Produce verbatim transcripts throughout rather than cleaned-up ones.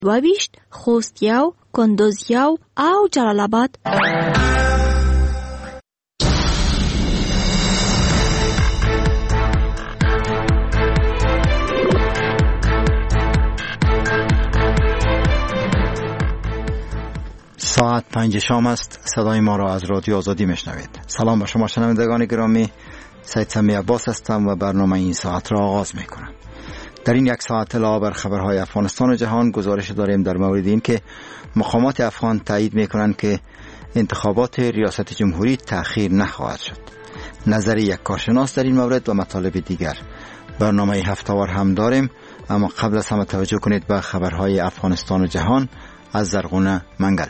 دویشت خوستیو، کندوزیو او جلال آباد. ساعت پنج شام است. صدای ما را از رادیو آزادی میشنوید. سلام به شما شنوندگان گرامی. سید سمی عباس هستم و برنامه این ساعت را آغاز میکنم. در این یک ساعت علاوه بر خبرهای افغانستان و جهان گزارش داریم در مورد این که مقامات افغان تایید میکنند که انتخابات ریاست جمهوری تأخیر نخواهد شد. نظر یک کارشناس در این مورد و مطالب دیگر. برنامه هفته‌وار هم داریم، اما قبل از همه توجه کنید به خبرهای افغانستان و جهان از زرغونه منگل.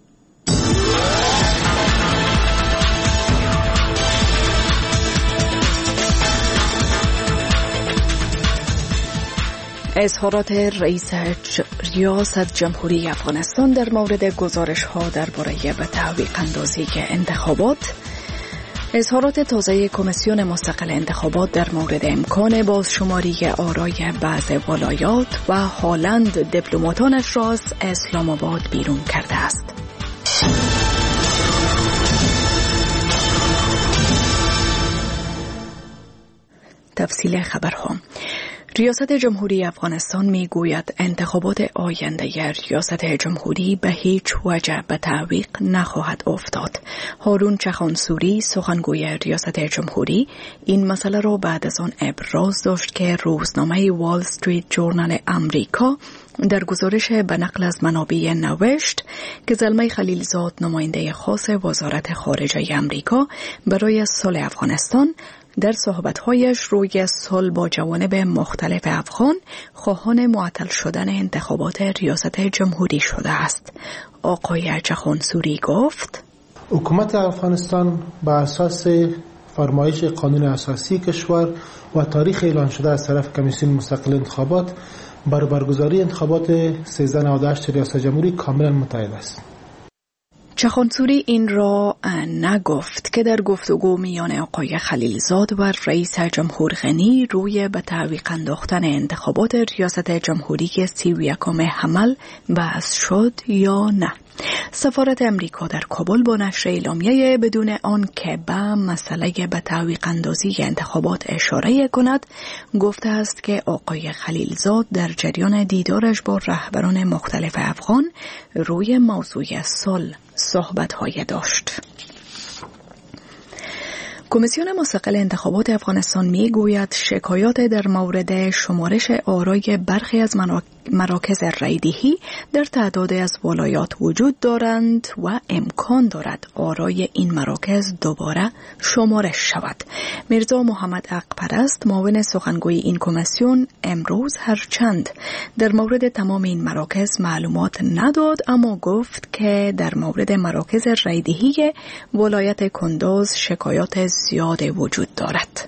اظهارات رئیس ریاست جمهوری افغانستان در مورد گزارش ها درباره به تعویق اندازی انتخابات، اظهارات تازه کمیسیون مستقل انتخابات در مورد امکان بازشماری آرای بعض ولایات و هالند دیپلماتانش را از اسلام آباد بیرون کرده است. تفصیل خبرها. ریاست جمهوری افغانستان می گوید انتخابات آینده ریاست جمهوری به هیچ وجه به تعویق نخواهد افتاد. هارون چخانسوری سخنگوی ریاست جمهوری این مسئله را بعد از آن ابراز داشت که روزنامه وال استریت جورنال امریکا در گزارش به نقل از منابع نوشت که زلمه خلیلزاد نماینده خاص وزارت خارجه امریکا برای صلح افغانستان در صحبت‌هایش روی صلح با جوانب مختلف افغان خواهان معطل شدن انتخابات ریاست جمهوری شده است. آقای چخانسوری گفت حکومت افغانستان بر اساس فرمایش قانون اساسی کشور و تاریخ اعلان شده از طرف کمیسیون مستقل انتخابات بر برگزاری انتخابات سیزده نود و هشت ریاست جمهوری کاملا متعهد است. چخانسوری این را نگفت که در گفتگو میان آقای خلیلزاد و رئیس جمهور غنی روی به تعویق انداختن انتخابات ریاست جمهوری که سی و یکم حمل بحث شد یا نه. سفارت امریکا در کابل با نشر اعلامیه بدون آن که به مسئله به تعویق اندازی انتخابات اشاره کند گفته است که آقای خلیلزاد در جریان دیدارش با رهبران مختلف افغان روی موضوع صلح صحبت‌های داشت. کمیسیون مستقل انتخابات افغانستان می گوید شکایات در مورد شمارش آرای برخی از مراکز رایدهی در تعداد از ولایات وجود دارند و امکان دارد آرای این مراکز دوباره شمارش شود. میرزا محمد حق‌پرست معاون سخنگوی این کمیسیون امروز هرچند در مورد تمام این مراکز معلومات نداد، اما گفت که در مورد مراکز رایدهی ولایت کندوز شکایات زیاد وجود دارد.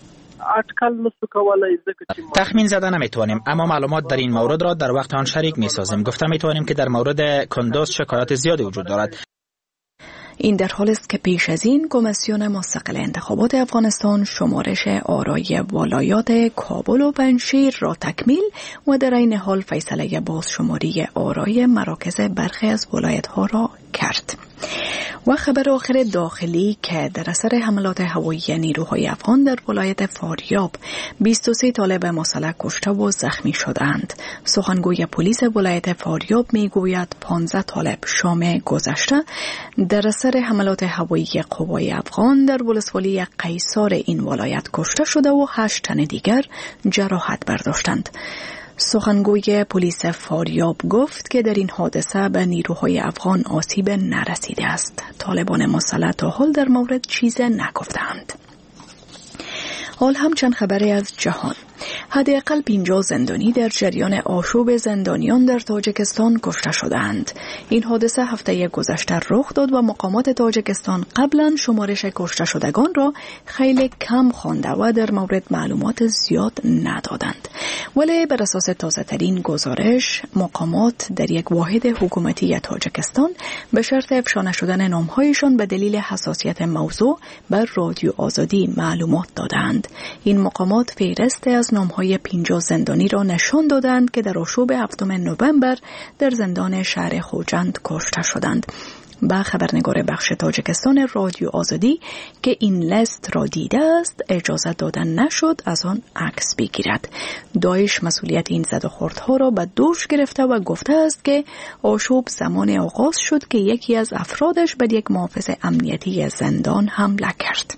تخمین زده نمیتوانیم، اما معلومات در این مورد را در وقت آن شریک میسازیم. گفته میتوانیم که در مورد کندوز شکایات زیادی وجود دارد. این در حال است که پیش از این کمیسیون مستقل انتخابات افغانستان شمارش آرای ولایات کابل و پنجشیر را تکمیل و در این حال فیصله بازشماری آرای مراکز برخی از ولایت‌ها را کرد. و خبر آخر داخلی که در اثر حملات هوایی نیروهای افغان در ولایت فاریاب بیست و سه طالب مسلح کشته و زخمی شدند. سخنگوی پلیس ولایت فاریاب میگوید پانزده طالب شام گذشته در اثر حملات هوایی قوای افغان در ولسوالی قیصار این ولایت کشته شده و هشت تن دیگر جراحت برداشتند. سخنگوی پلیس فاریاب گفت که در این حادثه به نیروهای افغان آسیب نرسیده است. طالبان مسلح تا حال در مورد چیز نگفتند. حال هم چند خبری از جهان. حداقل پنجاه زندانی در جریان آشوب زندانیان در تاجیکستان کشته شدند. این حادثه هفته گذشته رخ داد و مقامات تاجیکستان قبلا شمارش کشته شدگان را خیلی کم خوانده و در مورد معلومات زیاد ندادند. ولی بر اساس تازه ترین گزارش مقامات در یک واحد حکومتی تاجیکستان به شرط افشا نشدن نامهایشان به دلیل حساسیت موضوع بر رادیو آزادی معلومات دادند. این مقامات فهرست از نامهای پنجاه زندانی را نشان دادند که در آشوب هفتم نوامبر در زندان شهر خوجند کشته شدند. با خبرنگار بخش تاجیکستان رادیو آزادی که این لیست را دیده است اجازه دادن نشد از آن عکس بگیرد. داعش مسئولیت این زدوخوردها را به دوش گرفته و گفته است که آشوب زمان آغاز شد که یکی از افرادش به یک محافظ امنیتی زندان حمله کرد.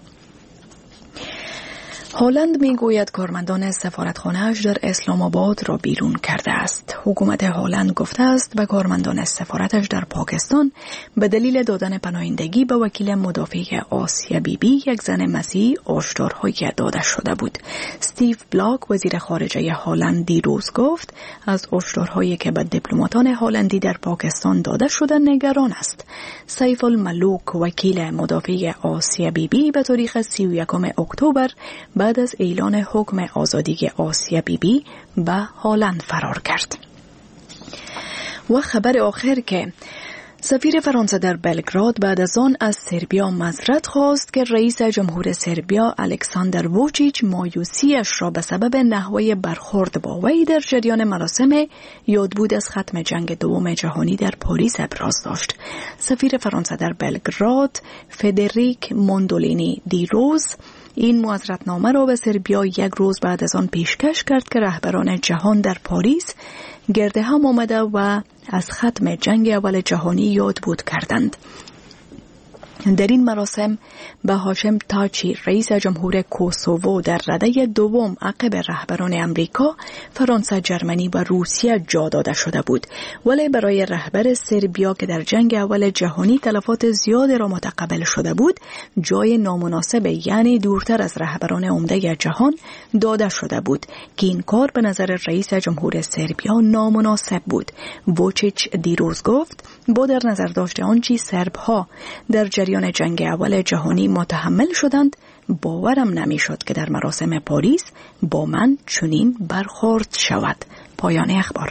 هلند میگوید کارمندان سفارتخانه‌اش در اسلام آباد را بیرون کرده است. حکومت هلند گفته است به کارمندان سفارتش در پاکستان به دلیل دادن پناهندگی به وکیل مدافع آسیا بیبی یک زن مسیحی هشدارهایی داده شده بود. استیو بلاک وزیر خارجه هلند دیروز گفت از هشدارهایی که به دیپلماتان هلندی در پاکستان داده شده نگران است. سیف الملوک وکیل مدافع آسیا بیبی به تاریخ سی و یکم اکتبر بعد از اعلان حکم آزادی آسیا بیبی به هلند فرار کرد. و خبر آخر که سفیر فرانسه در بلگراد بعد از آن از سربیا معذرت خواست که رئیس جمهور سربیا الکساندر ووچیچ مایوسیش را به سبب نحوه برخورد با وی در جریان مراسم یادبود از ختم جنگ دوم جهانی در پاریس ابراز داشت. سفیر فرانسه در بلگراد فدریک موندولینی دیروز این معذرتنامه را به سربیا یک روز بعد از آن پیشکش کرد که رهبران جهان در پاریس گرد هم آمده و از ختم جنگ اول جهانی یادبود کردند. در این مراسم به هاشم تاچی رئیس جمهور کوسوو در رده دوم عقب رهبران امریکا، فرانسه، جرمنی و روسیه جا داده شده بود، ولی برای رهبر سربیا که در جنگ اول جهانی تلفات زیاد را متقبل شده بود جای نامناسب یعنی دورتر از رهبران عمده جهان داده شده بود که این کار به نظر رئیس جمهور سربیا نامناسب بود. ووچیچ دیروز گفت با در نظر داشته آنچه سربها در جریان جنگ اول جهانی متحمل شدند باورم نمی شد که در مراسم پاریس با من چنین برخورد شود. پایان اخبار.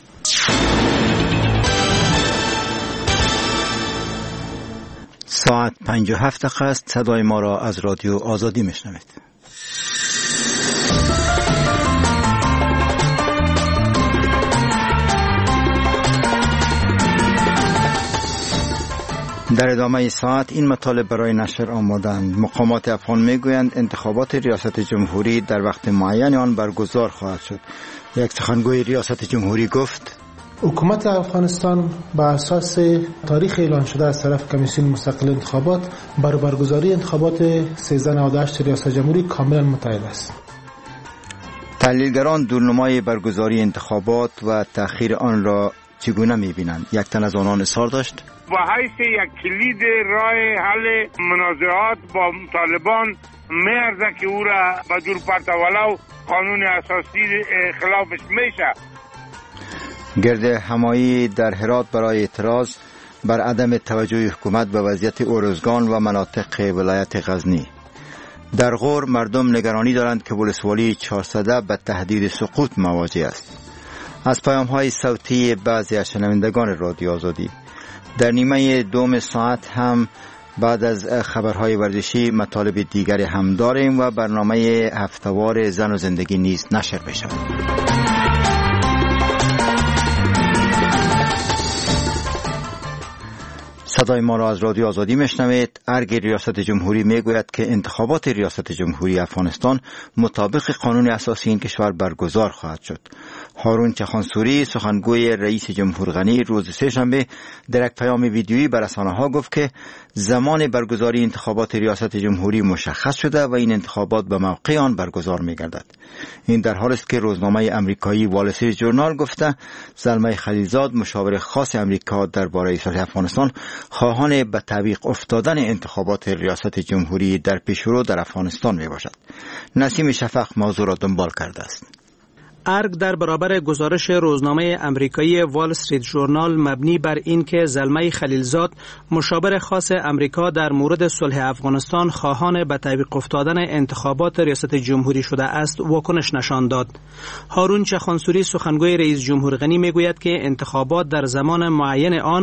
ساعت پنج و هفت دقیقه است. صدای ما را از رادیو آزادی میشنوید. در ادامه ساعت این مطالب برای نشر آمادند. مقامات افغان میگویند انتخابات ریاست جمهوری در وقت معین آن برگزار خواهد شد. یک سخنگوی ریاست جمهوری گفت حکومت افغانستان بر اساس تاریخ اعلان شده از طرف کمیسیون مستقل انتخابات بر برگزاری انتخابات سیزده نود و هشت ریاست جمهوری کاملا متحد است. تحلیلگران دورنمای برگزاری انتخابات و تأخیر آن را چگونه می‌بینند؟ یک تن از آنان اصرار داشت با حیث یک کلید راه حل منازعات با طالبان میارزه که او را به دور پرت ولو قانون اساسی خلافش میشه. گرد همایی در هرات برای اعتراض بر عدم توجه حکومت به وضعیت اروزگان و مناطق ولایت غزنی. در غور مردم نگرانی دارند که ولسوالی چهارصده به تهدید سقوط مواجه است. از پیام‌های صوتی بعضی از شنوندگان رادیو آزادی. در نیمه دوم ساعت هم بعد از خبرهای ورزشی مطالب دیگری هم داریم و برنامه هفته‌وار زن و زندگی نیز نشر می شود. صدای ما را از رادیو آزادی میشنوید. ارگ ریاست جمهوری میگوید که انتخابات ریاست جمهوری افغانستان مطابق قانون اساسی این کشور برگزار خواهد شد. هارون چخانسوری سخنگوی رئیس جمهور غنی روز سه‌شنبه در یک پیام ویدیویی به رسانه‌ها گفت که زمان برگزاری انتخابات ریاست جمهوری مشخص شده و این انتخابات به موقع آن برگزار می‌گردد. این در حالی است که روزنامه امریکایی وال استریت ژورنال گفته زلمه خلیلزاد مشاور خاص امریکا درباره صلح افغانستان خواهان به تعویق افتادن انتخابات ریاست جمهوری در پیشرو در افغانستان میباشد. نسیم شفق موضوع را دنبال کرده است. ارگ در برابر گزارش روزنامه امریکایی وال استریت ژورنال مبنی بر این که زلمه خلیلزاد مشاور خاص امریکا در مورد صلح افغانستان خواهان به تعویق افتادن انتخابات ریاست جمهوری شده است واکنش نشان داد. هارون چخانسوری سخنگوی رئیس جمهور غنی میگوید که انتخابات در زمان معین آن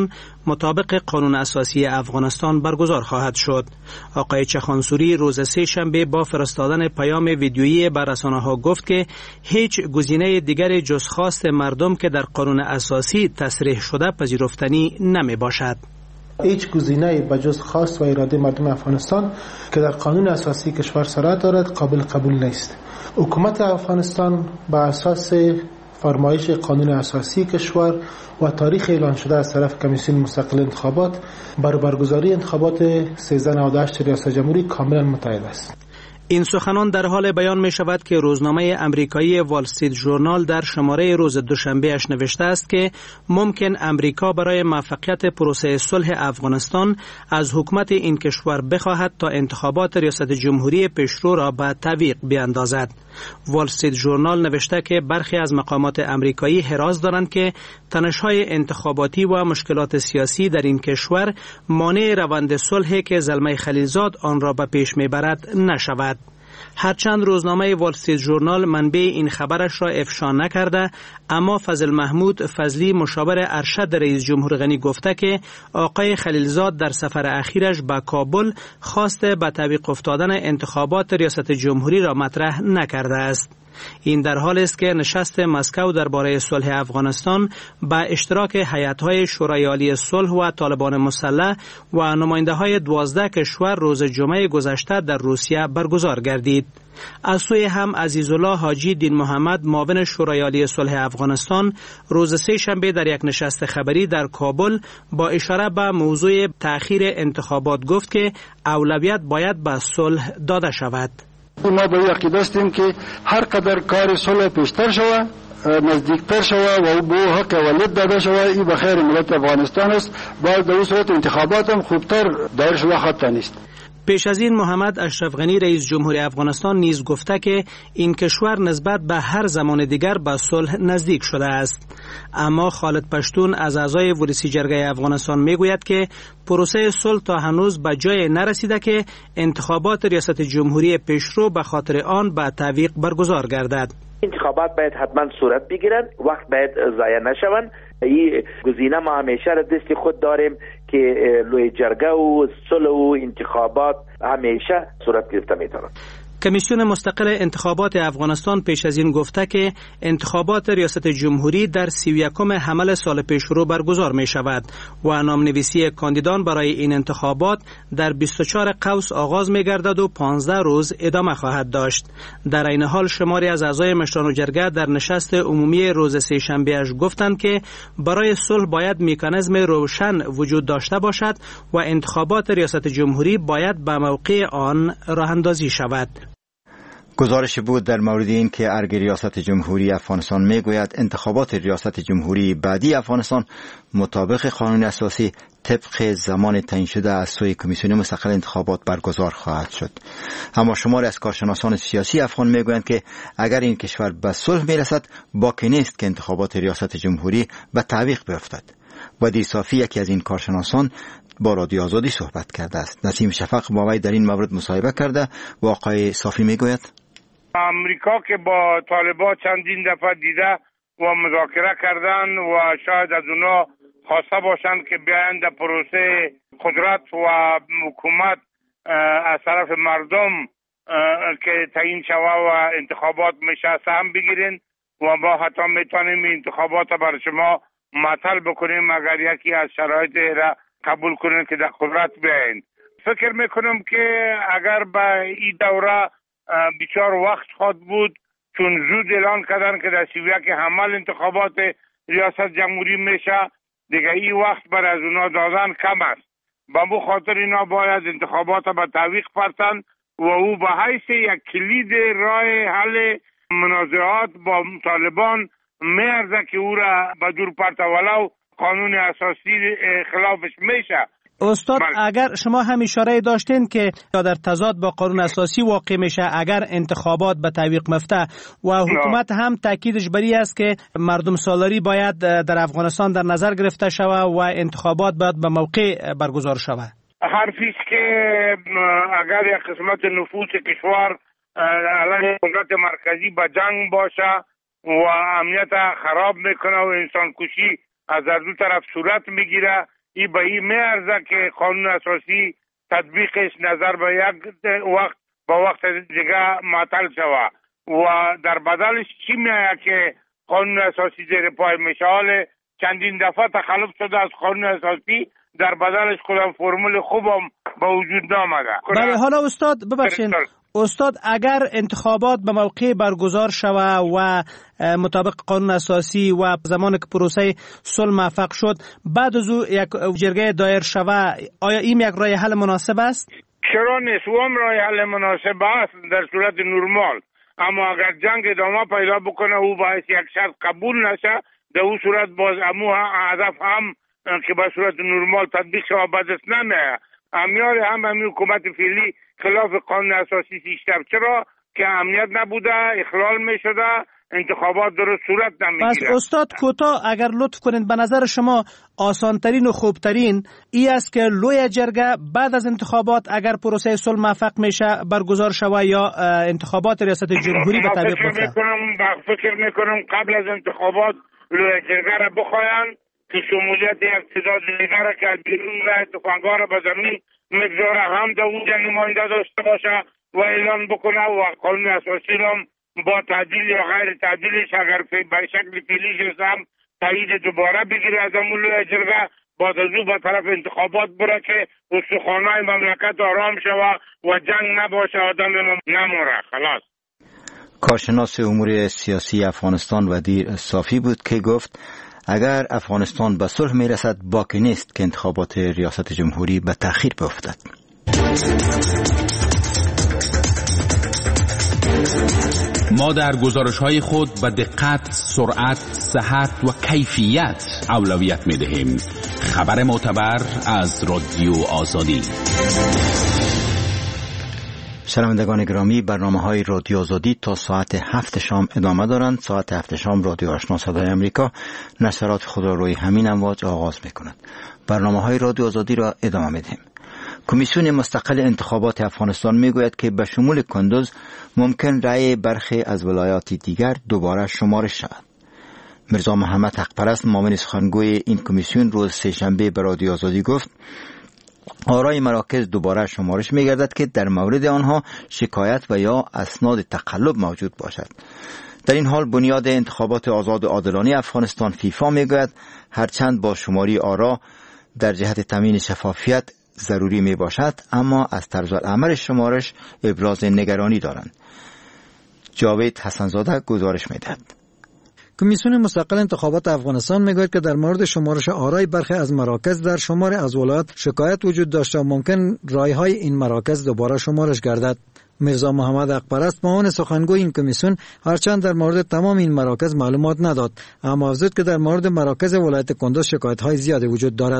مطابق قانون اساسی افغانستان برگزار خواهد شد. آقای چخانسوری روز سه شنبه با فرستادن پیام ویدیویی به رسانه‌ها گفت که هیچ گزینه دیگری جز خواست مردم که در قانون اساسی تصریح شده پذیرفتنی نمی باشد. هیچ گزینه‌ای به جز خواست و اراده مردم افغانستان که در قانون اساسی کشور صورت دارد قابل قبول نیست. حکومت افغانستان بر اساس فرمایش قانون اساسی کشور و تاریخ اعلان شده از طرف کمیسیون مستقل انتخابات بر برگزاری انتخابات سیزده نود و هشت ریاست جمهوری کاملا متحد است. این سخنان در حال بیان می شود که روزنامه امریکایی وال استریت ژورنال در شماره روز دوشنبه اش نوشته است که ممکن امریکا برای موفقیت پروسه صلح افغانستان از حکومت این کشور بخواهد تا انتخابات ریاست جمهوری پیشرو را به تعویق بیاندازد. وال استریت ژورنال نوشته که برخی از مقامات امریکایی حراس دارند که تنش‌های انتخاباتی و مشکلات سیاسی در این کشور مانع روند صلحی که زلمه خلیلزاد آن را به پیش میبرد نشود. هرچند روزنامه وال استریت ژورنال منبع این خبرش را افشا نکرده، اما فضل محمود فضلی مشاور ارشد رئیس جمهور غنی گفته که آقای خلیلزاد در سفر اخیرش به کابل خواست به تعویق افتادن انتخابات ریاست جمهوری را مطرح نکرده است. این در حال است که نشست مسکو درباره صلح افغانستان با اشتراک هیئت‌های شورای عالی صلح و طالبان مسلح و نماینده‌های دوازده کشور روز جمعه گذشته در روسیه برگزار گردید. از سوی هم عزیزالله حاجی دین محمد معاون شورای عالی صلح افغانستان روز سه شنبه در یک نشست خبری در کابل با اشاره به موضوع تأخیر انتخابات گفت که اولویت باید به صلح داده شود. ما به عقیده هستیم که هر قدر کار صلح پیشتر شود، نزدیکتر شود و به حق ولید داده شود، این به خیر ملت افغانستان است. باید در این صورت انتخابات هم خوبتر دایر شده خطا نیست. پیش از این محمد اشرف غنی رئیس جمهور افغانستان نیز گفته که این کشور نسبت به هر زمان دیگر به صلح نزدیک شده است. اما خالد پشتون از اعضای ولسی جرگه افغانستان میگوید که پروسه صلح تا هنوز به جای نرسیده که انتخابات ریاست جمهوری پیشرو به خاطر آن به تعویق برگزار گردد. انتخابات باید حتما صورت بگیرند، وقت باید ضایع نشوند. این گزینه ما همیشه را دست خود داریم که لوی جرگه و صلح و انتخابات همیشه صورت گرفته میتوند. کمیسیون مستقل انتخابات افغانستان پیش از این گفته که انتخابات ریاست جمهوری در سی و یکم حمل سال پیشرو برگزار می شود و نامنویسی کاندیدان برای این انتخابات در بیست و چهار قوس آغاز می گردد و پانزده روز ادامه خواهد داشت. در این حال شماری از اعضای مشران جرگه در نشست عمومی روز سه شنبه اش گفتند که برای صلح باید مکانیزم روشن وجود داشته باشد و انتخابات ریاست جمهوری باید به موقع آن راه اندازی شود. گزارش بود در مورد این که ارگ ریاست جمهوری افغانستان میگوید انتخابات ریاست جمهوری بعدی افغانستان مطابق قانون اساسی طبق زمان تعیین شده از سوی کمیسیون مستقل انتخابات برگزار خواهد شد. اما شماری از کارشناسان سیاسی افغان میگویند که اگر این کشور به صلح میرسد باکی نیست که انتخابات ریاست جمهوری به تعویق بیفتد. ودی صافی یکی از این کارشناسان با رادیو آزادی صحبت کرده است. نسیم شفق با وی در این مورد مصاحبه کرده و آقای صافی میگوید امریکا که با طالبان چندین دفعه دیده و مذاکره کردن و شاید از اونا خواسته باشند که بیایند در پروسه قدرت و حکومت از طرف مردم که تعیین شوه و انتخابات میشه سهم بگیرین و ما حتی میتونیم انتخابات بر شما معطل بکنیم اگر یکی از شرایط را قبول کنین که در قدرت بیاین. فکر میکنم که اگر به این دوره بیچار وقت خواهد بود، چون زود اعلان کردن که در سی و یک حمل انتخابات ریاست جمهوری میشه، دیگه این وقت بر از اونا دادن کم است. با مو خاطر اینا باید انتخابات به تعویق پرتن و او به حیث یک کلید راه حل منازعات با طالبان میارزه که او را به دور پرت ولو قانون اساسی خلافش میشه. استاد بله. اگر شما هم اشاره داشتین که در تضاد با قانون اساسی واقع میشه اگر انتخابات به تعویق مفته و حکومت هم تاکیدش بری است که مردم سالاری باید در افغانستان در نظر گرفته شود و انتخابات باید به موقع برگزار شود. حرفی است که اگر یک قسمت نفوذ کشور علیه قدرت مرکزی به جنگ باشه و امنیت خراب میکنه و انسان کشی از هر دو طرف صورت میگیره، این به این میارزه که قانون اساسی تطبیقش نظر به یک وقت با وقت دیگه معطل شود و در بدلش چی میآید که قانون اساسی زیر پای میشه. حال چندین دفعه تخلف شده از قانون اساسی، در بدلش خودم فرمول خوبم به وجود نامده. بله، حالا استاد ببخشید استاد، اگر انتخابات به موقع برگزار شود و مطابق قانون اساسی و زمان که پروسه صلح موفق شد بعد از او یک جرگه دایر شود، آیا این یک راه حل مناسب است؟ چرا نیست؟ و هم راه حل مناسب است در صورت نرمال، اما اگر جنگ ادامه پیدا بکنه او باعث یک شرط قبول نشه، در اون صورت باز امو هدف هم که به صورت نرمال تطبیق شود بدست نمیه. امیار هم همین حکومت فعلی خلاف قانون اساسی سیستم، چرا که امنیت نبوده، اخلال می شده، انتخابات درست صورت نمیگیره. پس استاد کوتاه اگر لطف کنید، به نظر شما آسانترین و خوبترین ای است که لوی جرگه بعد از انتخابات اگر پروسه صلح موفق میشه برگزار شود یا انتخابات ریاست جمهوری به تعویق بیفته؟ فکر میکنم قبل از انتخابات لوی جرگه را بخواین که شمولیت یک تعداد دیگر را که بیرون رای تفنگ‌ها را به زمین مقدار هم در اونجا نماینده داشته باشه و اعلان بکنه و قانون اساسی را با تعدیل یا غیر تعدیلش اگر به شکل فعلیش هم تایید دوباره بگیره از امول جرگه، بعد از او به طرف انتخابات بره که استخوان‌های مملکت آرام شود و جنگ نباشه، آدم نموره. خلاص. کارشناس امور سیاسی افغانستان ودیر صافی بود که گفت اگر افغانستان به صلح میرسد باکی نیست که انتخابات ریاست جمهوری به تأخیر بیفتد. ما در گزارش‌های خود به دقت، سرعت، صحت و کیفیت اولویت می‌دهیم. خبر معتبر از رادیو آزادی. شنوندگان گرامی، برنامه‌های رادیو آزادی تا ساعت هفت شام ادامه دارند. ساعت هفت شام رادیو آشنا صدای امریکا نشرات خود را روی همین امواج آغاز می‌کند. برنامه‌های رادیو آزادی را ادامه می‌دهیم. کمیسیون مستقل انتخابات افغانستان میگوید که به شمول کندوز ممکن رأی برخی از ولایات دیگر دوباره شمارش شود. میرزا محمد حقپرست معاون سخنگوی این کمیسیون روز سه‌شنبه به رادیو آزادی گفت آرای مراکز دوباره شمارش میگردد که در مورد آنها شکایت و یا اسناد تقلب موجود باشد. در این حال بنیاد انتخابات آزاد و عادلانه افغانستان فیفا میگوید هرچند با شماری آرا در جهت تامین شفافیت ضروری می باشد، اما از طرز العمل شمارش ابراز نگرانی دارند. جاوید حسنزاده گزارش می دهد. کمیسیون مستقل انتخابات افغانستان میگوید که در مورد شمارش آرای برخی از مراکز در شمار از ولایات شکایت وجود داشته و ممکن رایهای این مراکز دوباره شمارش گردد. میرزا محمد حقپرست معاون سخنگوی این کمیسیون هرچند در مورد تمام این مراکز معلومات نداد، اما افزود که در مورد مراکز ولایت کندوز شکایت‌های زیادی وجود دارد.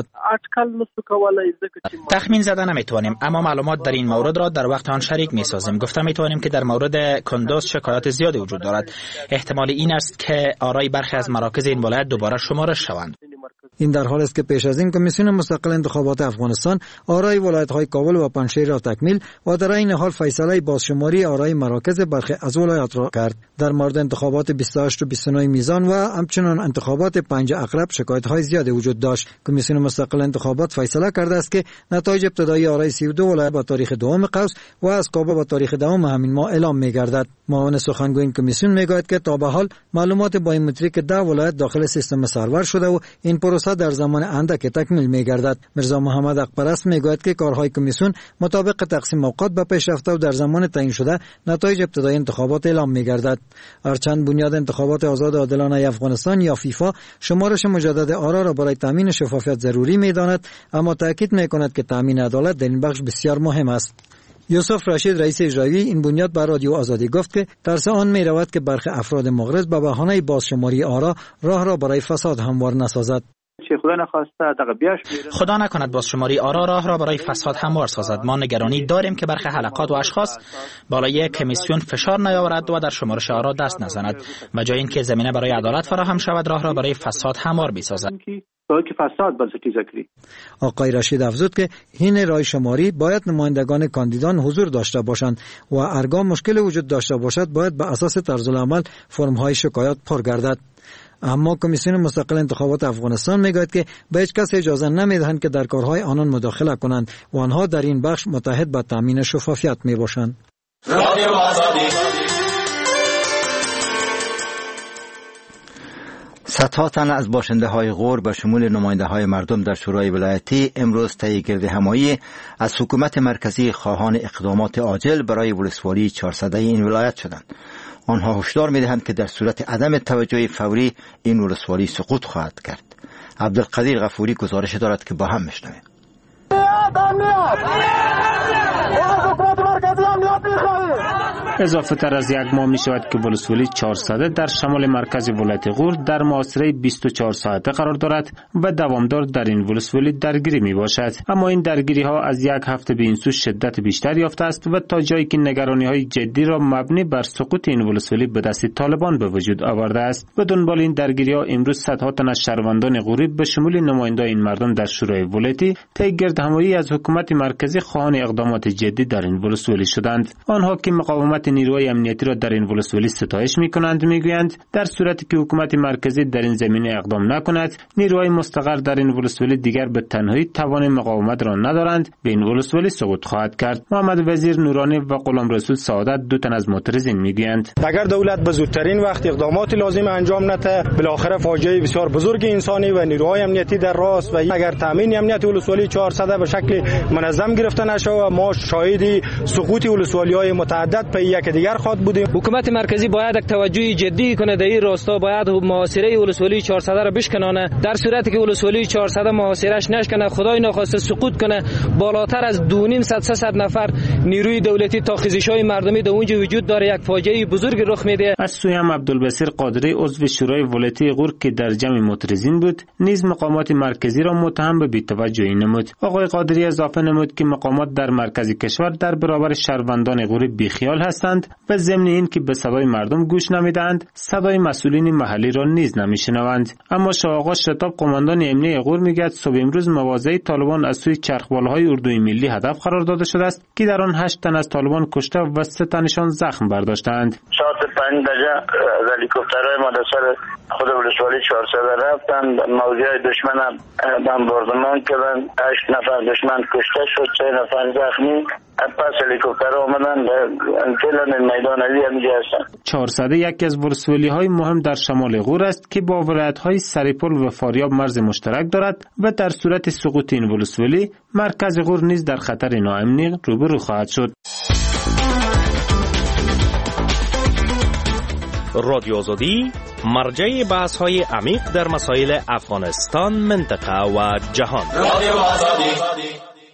تخمین زده نمیتوانیم، اما معلومات در این مورد را در وقت آن شریک میسازیم. گفته میتوانیم که در مورد کندوز شکایت زیادی وجود دارد. احتمال این است که آرای برخی از مراکز این ولایت دوباره شمارش شوند. این در حالی است که پیش از این کمیسیون مستقل انتخابات افغانستان آرای ولایت‌های کابل و پنجشیر را تکمیل و در این حال فیصله بازشماری آرای مراکز برخی از ولایات را کرد. در مورد انتخابات بیست و هشت و بیست و نه میزان و همچنین انتخابات پنج عقرب شکایت‌های زیادی وجود داشت. کمیسیون مستقل انتخابات فیصله کرده است که نتایج ابتدایی آرای سی و دو ولایت با تاریخ دوم قوس و از کابل با تاریخ دوم همین ماه اعلام می‌گردد. معاون سخنگوی این کمیسیون میگوید که تا به حال معلومات بایومتریک ده ولایت داخل سیستم سرور شده و این پروسه در زمان اندک تکمیل می‌گردد. میرزا محمد حقپرست میگوید که کارهای کمیسیون مطابق تقسیم اوقات به پیش رفته و در زمان تعیین شده نتایج ابتدایی انتخابات اعلام می‌گردد. هرچند بنیاد انتخابات آزاد و عادلانه افغانستان یا فیفا شمارش مجدد آرا را برای تامین شفافیت ضروری می‌داند، اما تاکید می‌کند که تامین عدالت در این بخش بسیار مهم است. یوسف رشید رئیس اجرایی این بنیاد بر رادیو آزادی گفت که ترس آن می رود که برخی افراد مغرض به بهانه بازشماری آرا راه را برای فساد هموار نسازد. خدا نخواسته دغه خدا نکند بازشماری آرا راه را برای فساد هموار سازد. ما نگرانی داریم که برخی حلقات و اشخاص بالای کمیسیون فشار نیاورد و در شمارش آرا دست نزند و جای اینکه زمینه برای عدالت فراهم شود راه را برای فساد هموار بسازد. که فساد بازکی ذکری. آقای رشید افزود که این رای شماری باید نمایندگان کاندیدان حضور داشته باشند و هرگاه مشکل وجود داشته باشد باید به اساس طرز العمل فرم‌های شکایات پر گردد. اما کمیسیون مستقل انتخابات افغانستان میگوید که به هیچ کس اجازه نمیدهند که در کارهای آنان مداخله کنند و آنها در این بخش متحد به تامین شفافیت میباشند. صدها تن از باشنده های غور به شمول نماینده های مردم در شورای ولایتی امروز طی گرد همایی از حکومت مرکزی خواهان اقدامات عاجل برای ولسوالی چهارصد این ولایت شدند. آنها هشدار می‌دهند که در صورت عدم توجه فوری این ولسوالی سقوط خواهد کرد. عبدالقدیر غفوری گزارش دارد که با هم میشنویم. اضافه تر از یک ماه می شود که ولسوالی چهارصد در شمال مرکز ولایت غور در محاصره بیست و چهار ساعته قرار دارد و دوامدار در این ولسوالی درگیری می باشد. اما این درگیری ها از یک هفته به این سو شدت بیشتر یافته است و تا جایی که نگرانی های جدی را مبنی بر سقوط این ولسوالی به دست طالبان به وجود آورده است. و دنبال این درگیری ها امروز صدها تن از شهروندان غوری به شمول نماینده این مردم در شورای ولایتی طی گردهمایی از حکومت مرکزی خواهان اقدامات جدی در این ولسوالی شدند. آنها که مقاومت نیروهای امنیتی را در این ولسوالی ستایش می‌کنند می‌گویند در صورتی که حکومت مرکزی در این زمینه اقدام نکند نیروهای مستقر در این ولسوالی دیگر به تنهایی توان مقاومت را ندارند به این ولسوالی سقوط خواهد کرد. محمد وزیر نورانی و غلام رسول سعادت دو تن از معترضین می‌گویند اگر دولت به زودترین وقت اقدامات لازم انجام نده بالاخره فاجعه بسیار بزرگ انسانی و نیروهای امنیتی در راه است و اگر تامین امنیت ولسوالی چهارصد به شکل منظم گرفته نشود ما شاهد سقوط ولسوالی‌های متعدد به یک دیگر خواهد بودیم. حکومت مرکزی باید یک توجهی جدی کنه در این راستا، باید محاصره ولسوالی چهارصد را بشکنانه. در صورتی که ولسوالی چهارصد محاصرهش نشکنه خدای نخواسته سقوط کنه بالاتر از دو و نیم صد سیصد نفر نیروی دولتی تا خیزش‌های مردمی در اونجا وجود داره یک فاجعه بزرگ رخ میده. از سوی هم عبدالبصیر قادری عضو شورای ولایتی غور که در جمع معترضین بود نیز مقامات مرکزی را متهم به بی‌توجهی نمود. آقای قادری اضافه نمود که مقامات در مرکز کشور در برابر شهروندان غور بیخیال هستند و ضمن این که به صدای مردم گوش نمیدهند صدای مسئولین محلی را نیز نمیشنوند. اما شاه آقا شتاب قماندان امنیتی غور میگوید صبح امروز مواضع طالبان از سوی چرخبالهای اردوی ملی هدف قرار داده شده است که در آن هشت تن از طالبان کشته و سه تنشان زخم برداشتند. ساعت پنج دقیقه از هلیکوپترهای ما در سر خود ولسوالی چهارصد رفتند، موضع دشمن بمباردمان کردند، هشت نفر دشمن کشته شد، سه نفر زخمی. پس هلیکوپتر آمدن فعلا میدان علی همینجا هستن. چهارصد یکی از ولسوالی های مهم در شمال غور است که با ولایت های سریپل و فاریاب مرز مشترک دارد و در صورت سقوط این ولسوالی مرکز غور نیز در خطر ناامنی روبرو خواهد شد. رادیو آزادی مرجع بحث های عمیق در مسائل افغانستان، منطقه و جهان. رادیو آزادی.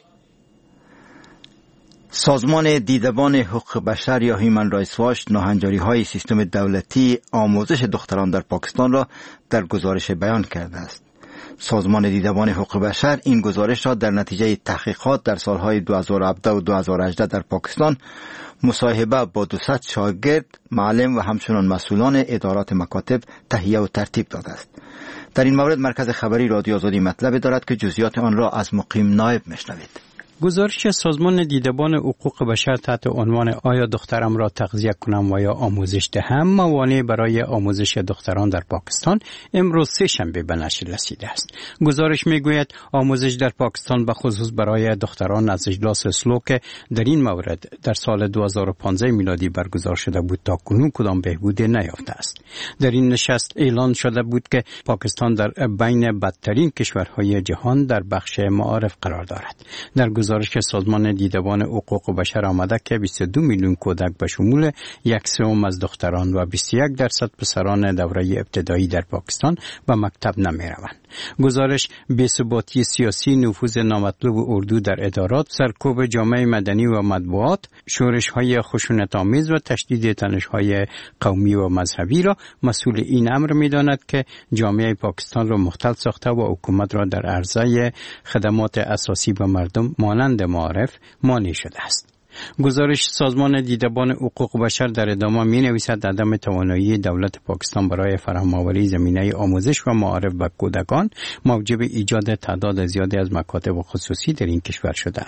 سازمان دیدبان حقوق بشر یا هیومن رایتس واچ ناهنجاری های سیستم دولتی آموزش دختران در پاکستان را در گزارش بیان کرده است. سازمان دیدبان حقوق بشر این گزارش را در نتیجه تحقیقات در سالهای دو هزار و هفده و دو هزار و هجده در پاکستان مصاحبه با دوصد شاگرد، معلم و همچنان مسئولان ادارات مکاتب تهیه و ترتیب داده است. در این مورد مرکز خبری رادیو آزادی مطلب دارد که جزئیات آن را از مقیم نایب میشنوید. گزارش سازمان دیدبان حقوق بشر تحت عنوان آیا دخترم را تغذیه کنم و یا آموزش دهم موانع برای آموزش دختران در پاکستان امروز سه شنبه به نشر رسیده است. گزارش میگوید آموزش در پاکستان به خصوص برای دختران از اجلاس اسلو که در این مورد در سال دو هزار و پانزده میلادی برگزار شده بود تا کنون کدام بهبود نیافته است. در این نشست اعلان شده بود که پاکستان در بین بدترین کشورهای جهان در بخش معارف قرار دارد. در گزارش سازمان دیدبان حقوق بشر آمده که بیست و دو میلیون کودک به شمول یک سوم از دختران و بیست و یک درصد پسران دوره ابتدایی در پاکستان به مکتب نمی روند. گزارش بی‌ثباتی سیاسی، نفوذ نامطلوب اردو در ادارات، سرکوب جامعه مدنی و مطبوعات، شورش‌های خشونت‌آمیز و تشدید تنش‌های قومی و مذهبی را مسئول این امر می‌داند که جامعه پاکستان را مختل ساخته و حکومت را در عرصه خدمات اساسی به مردم مانند معارف مانع شده است. گزارش سازمان دیدبان حقوق بشر در ادامه می نویسد عدم توانایی دولت پاکستان برای فراهم‌آوری زمینه آموزش و معارف به کودکان موجب ایجاد تعداد زیادی از مکاتب خصوصی در این کشور شده است.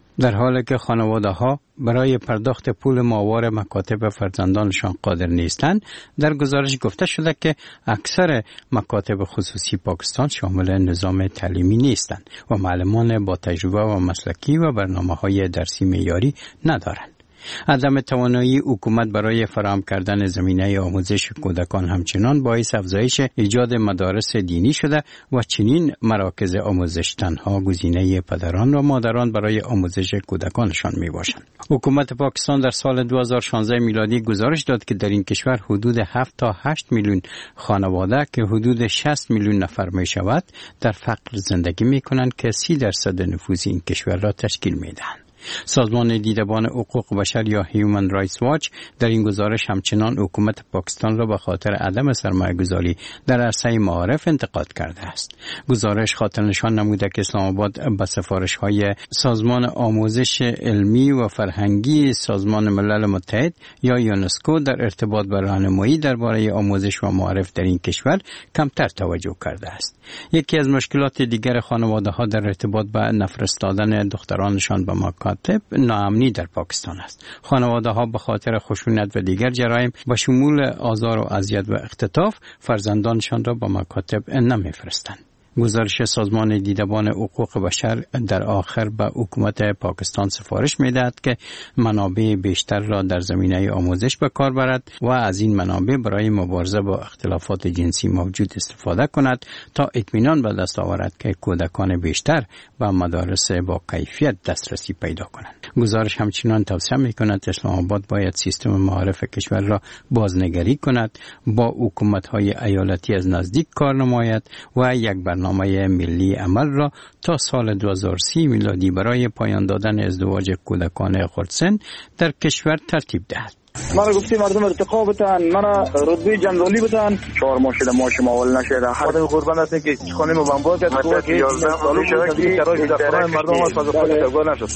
در حالی که خانواده ها برای پرداخت پول ماهوار مکاتب فرزندانشان قادر نیستند. در گزارش گفته شده که اکثر مکاتب خصوصی پاکستان شامل نظام تعلیمی نیستند و معلمان با تجربه و مسلکی و برنامه‌های درسی معیاری ندارند. عدم توانایی حکومت برای فراهم کردن زمینه آموزش کودکان همچنان باعث افزایش ایجاد مدارس دینی شده و چنین مراکز آموزش تنها گزینه پدران و مادران برای آموزش کودکانشان می باشند. حکومت پاکستان در سال دو هزار و شانزده میلادی گزارش داد که در این کشور حدود هفت تا هشت میلیون خانواده که حدود شصت میلیون نفر می شود در فقر زندگی می کنند که سی درصد نفوذ این کشور را تشکیل می دهند. سازمان دیدبان حقوق بشر یا هیومن رایتس واچ در این گزارش همچنان حکومت پاکستان را به خاطر عدم سرمایه‌گذاری در عرصه معارف انتقاد کرده است. گزارش خاطر نشان نموده که اسلام آباد به سفارش‌های سازمان آموزش علمی و فرهنگی سازمان ملل متحد یا یونسکو در ارتباط با راهنمایی درباره آموزش و معارف در این کشور کمتر توجه کرده است. یکی از مشکلات دیگر خانواده‌ها در ارتباط با نفرستادن دخترانشان به مکاتب ناامنی در پاکستان است. خانواده ها به خاطر خشونت و دیگر جرایم با شمول آزار و اذیت و اختطاف فرزندانشان را به مکاتب نمیفرستند. گزارش سازمان دیدبان حقوق بشر در آخر به حکومت پاکستان سفارش می‌دهد که منابع بیشتر را در زمینه آموزش به کار برد و از این منابع برای مبارزه با اختلافات جنسی موجود استفاده کند تا اطمینان به دست آورد که کودکان بیشتر به مدارس با کیفیت دسترسی پیدا کنند. گزارش همچنان توصیه می‌کند اسلام آباد باید سیستم معارف کشور را بازنگری کند، با حکومت‌های ایالتی از نزدیک کار نماید و یک برنامه ملی عمل را تا سال دو هزار و سی میلادی برای پایان دادن ازدواج کودکان خردسن در کشور ترتیب دهد. مرا گفتی مردم ارتقا بتن، مرا رتبه جنرالی بتن، چهار ماه شده ماشم اول نشده. خودم قربان هستم که خانه ما بمبار کرد تو که یازده سال شده که کرای دفترای مردم از فاز خود تگار نشد.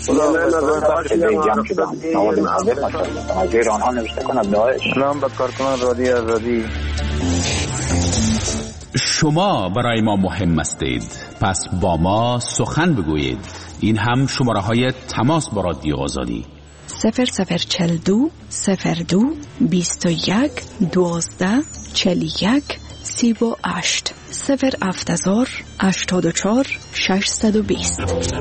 اگر آنها نوشته کنند داعش. سلام به کارکنان رادیو آزادی. شما برای ما مهم هستید، پس با ما سخن بگویید. این هم شماره های تماس با رادیو آزادی صفر صفر چل دو صفر دو بیست و یک دوازده چل یک سی و هشت صفر افتزار اشتاد و چار ششصد و بیست.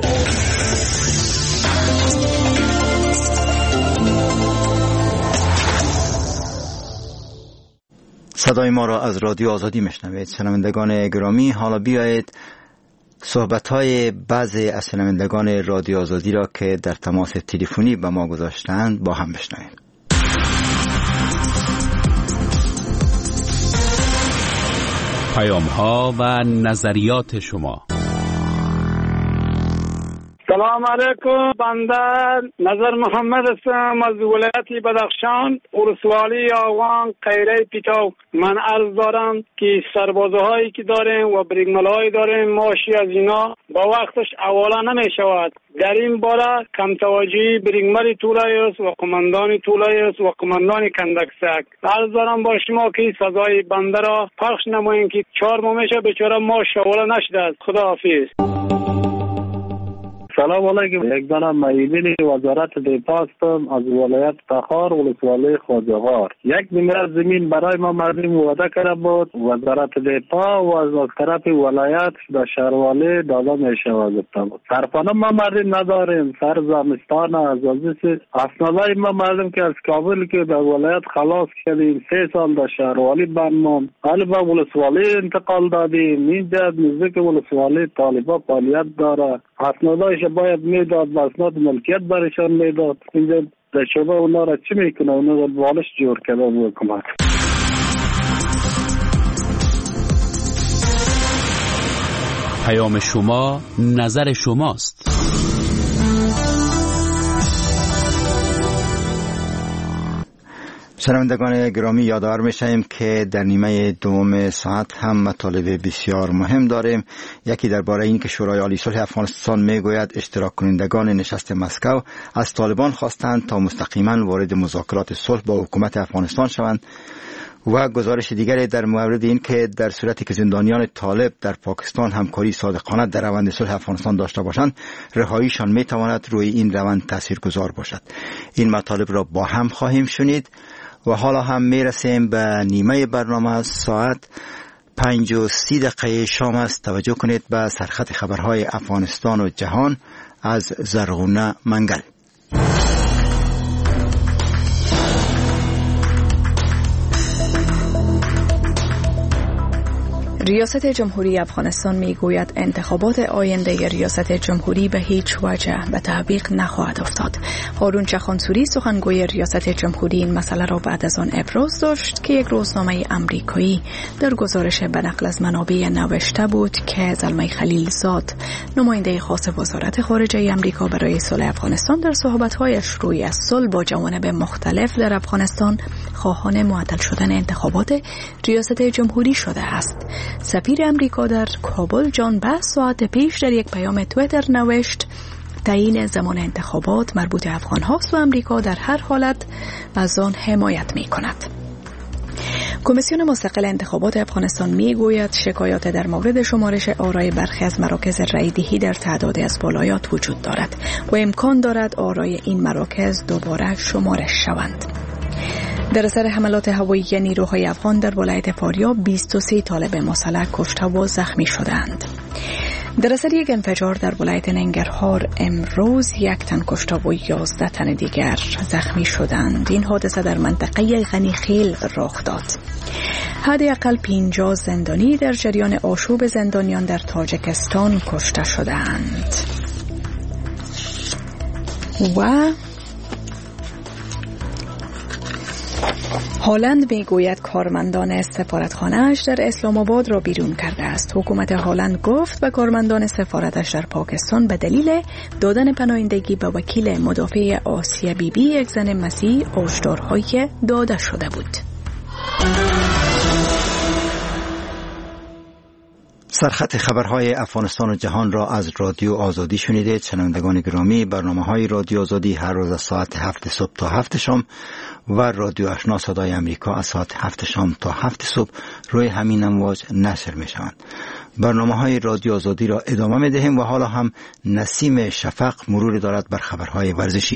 صدای ما را از رادیو آزادی میشنوید. شنوندگان گرامی، حالا بیایید صحبت‌های بعضی از شنوندگان رادیو آزادی را که در تماس تلفنی با ما گذاشتند با هم بشنویم. پیام‌ها و نظریات شما. سلام علیکم. بنده نظر محمد هستم از ولایت بدخشان، ولسوالی آوان قیره پیتاو. من عرض دارم که سربازهایی که داریم و بریگملهایی داریم، ماشی از اینا با وقتش حواله نمی شود. در این باره کم توجهی بریگمل طولایی است و قماندان طولایی است و قماندان کندکسک. عرض دارم با شما که سزای بنده را پخش نماییم که چهار ماه میشه بیچاره ماش حواله نشده است. خداحافظ. سلام علیکم. یک دانه معیلین وزارت دفاع هستم از ولایت تخار، ولسوالی خواجه‌غار. یک میلیارد زمین برای ما مردم وعده کرده بود. وزارت دفاع و از طرف ولایت به شهروالی داده میشود گفته بود. سرپناه ما مردم نداریم. سر زمستان از ازیس اسنادای ما مردم که از کابل که به ولایت خلاص کردیم، سه سال در شهروالی بنمون، حالا به ولسوالی انتقال دادیم. اینجا نزدیک ولسوالی طالبا فعالیت داره. اسنادایش باید میداد، اسناد ملکیت برشان میداد. اینجا در شبه اونا را چی میکنه؟ اونا را بالش جور کرده بود حکومت. پیام شما نظر شماست. شنوندگان گرامی، یادآور میشیم که در نیمه دوم ساعت هم مطالب بسیار مهم داریم. یکی درباره این که شورای عالی صلح افغانستان میگوید اشتراک کنندگان نشست مسکو از طالبان خواستند تا مستقیما وارد مذاکرات صلح با حکومت افغانستان شوند و گزارش دیگری در مورد این که در صورتی که زندانیان طالب در پاکستان همکاری صادقانه در روند صلح افغانستان داشته باشند، رهاییشان میتواند روی این روند تاثیرگذار باشد. این مطالب را با هم خواهیم شنید و حالا هم میرسیم به نیمه برنامه. ساعت پنج و سی دقیقه شام است. توجه کنید به سرخط خبرهای افغانستان و جهان از زرغونه منگل. ریاست جمهوری افغانستان میگوید انتخابات آینده ریاست جمهوری به هیچ وجه به تعویق نخواهد افتاد. هارون چخانسوری سخنگوی ریاست جمهوری این مسئله را بعد از آن ابراز داشت که یک روزنامه امریکایی در گزارش به نقل از منابع نوشته بود که زلمه خلیلزاد، نماینده خاص وزارت خارجه امریکا برای صلح افغانستان، در صحبت‌هایش روی صلح با جوانب مختلف در افغانستان خواهان معطل شدن انتخابات ریاست جمهوری شده است. سفیر امریکا در کابل جان بس ساعت پیش در یک پیام توییتر نوشت تعیین زمان انتخابات مربوط افغان هاست و امریکا در هر حالت از آن حمایت می کند. کمیسیون مستقل انتخابات افغانستان می گوید شکایات در مورد شمارش آرای برخی از مراکز رایدهی در تعدادی از ولایات وجود دارد و امکان دارد آرای این مراکز دوباره شمارش شوند. در اثر حملات هوایی نیروهای افغان در ولایت فاریاب بیست و سه طالب مسلح کشته و زخمی شدند. در اثر یک انفجار در ولایت ننگرهار امروز یک تن کشته و یازده تن دیگر زخمی شدند. این حادثه در منطقه غنیخیل رخ داد. حداقل پنجاه زندانی در جریان آشوب زندانیان در تاجیکستان کشته شدند. و هلند میگوید کارمندان سفارتخانه‌اش در اسلام آباد را بیرون کرده است. حکومت هلند گفت به کارمندان سفارتش در پاکستان به دلیل دادن پناهندگی به وکیل مدافع آسیا بیبی، یک زن مسیحی، هشدارهایی داده شده بود. سرخط خبرهای افغانستان و جهان را از رادیو آزادی شنیدید. شنوندگان گرامی، برنامه‌های رادیو آزادی هر روز از ساعت هفت صبح تا هفت شام و رادیو آشنا صدای امریکا از ساعت هفت شام تا هفت صبح روی همین امواج نشر می شوند. برنامه‌های رادیو آزادی را ادامه می دهیم و حالا هم نسیم شفق مرور دارد بر خبرهای ورزشی.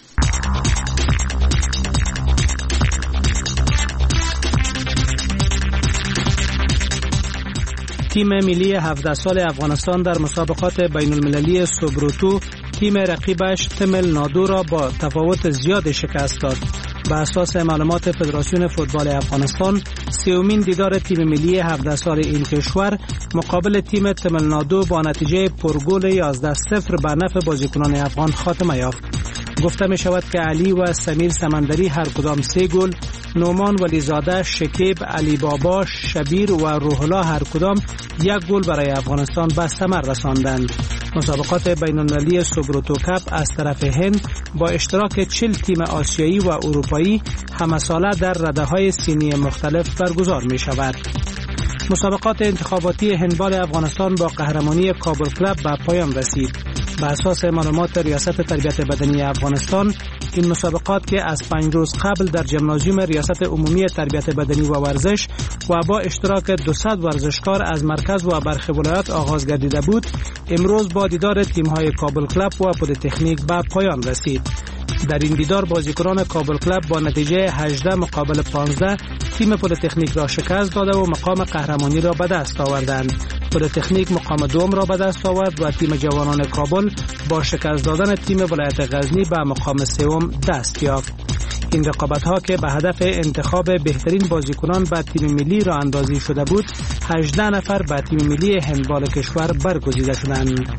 تیم ملی هفده سال افغانستان در مسابقات بین المللی سوبروتو تیم رقیبش تمل نادو را با تفاوت زیاد شکست داد. به اساس معلومات فدراسیون فوتبال افغانستان، سومین دیدار تیم ملی هفده سال این کشور مقابل تیم تمل نادو با نتیجه پرگل یازده صفر به نفع بازیکنان افغان خاتمه یافت. گفته می شود که علی و سمیر سمندری هر کدام سه گل، نومان ولیزاده، شکیب، علی بابا، شبیر و روح الله هر کدام یک گل برای افغانستان به ثمر رساندند. مسابقات بین المللی سوبروتو کپ از طرف هند با اشتراک چهل تیم آسیایی و اروپایی همساله در رده‌های سنی مختلف برگزار می شود. مسابقات انتخاباتی هندبال افغانستان با قهرمانی کابل کلاب به پایان رسید. به اساس معلومات ریاست تربیت بدنی افغانستان، این مسابقات که از پنج روز قبل در ژیمنازیوم ریاست عمومی تربیت بدنی و ورزش و با اشتراک دویست ورزشکار از مرکز و برخی ولایات آغاز گردیده بود، امروز با دیدار تیم‌های کابل کلاب و پلی‌تکنیک به پایان رسید. در این دیدار بازیکنان کابل کلاب با نتیجه هجده مقابل پانزده تیم پلی‌تکنیک را شکست داده و مقام قهرمانی را به دست آوردند. پلی‌تکنیک مقام دوم را به دست آورد و تیم جوانان کابل با شکست دادن تیم ولایت غزنی به مقام سوم دست یافت. این رقابت‌ها که به هدف انتخاب بهترین بازیکنان به تیم ملی را اندازی شده بود، هجده نفر به تیم ملی هندبال کشور برگزیده شدند.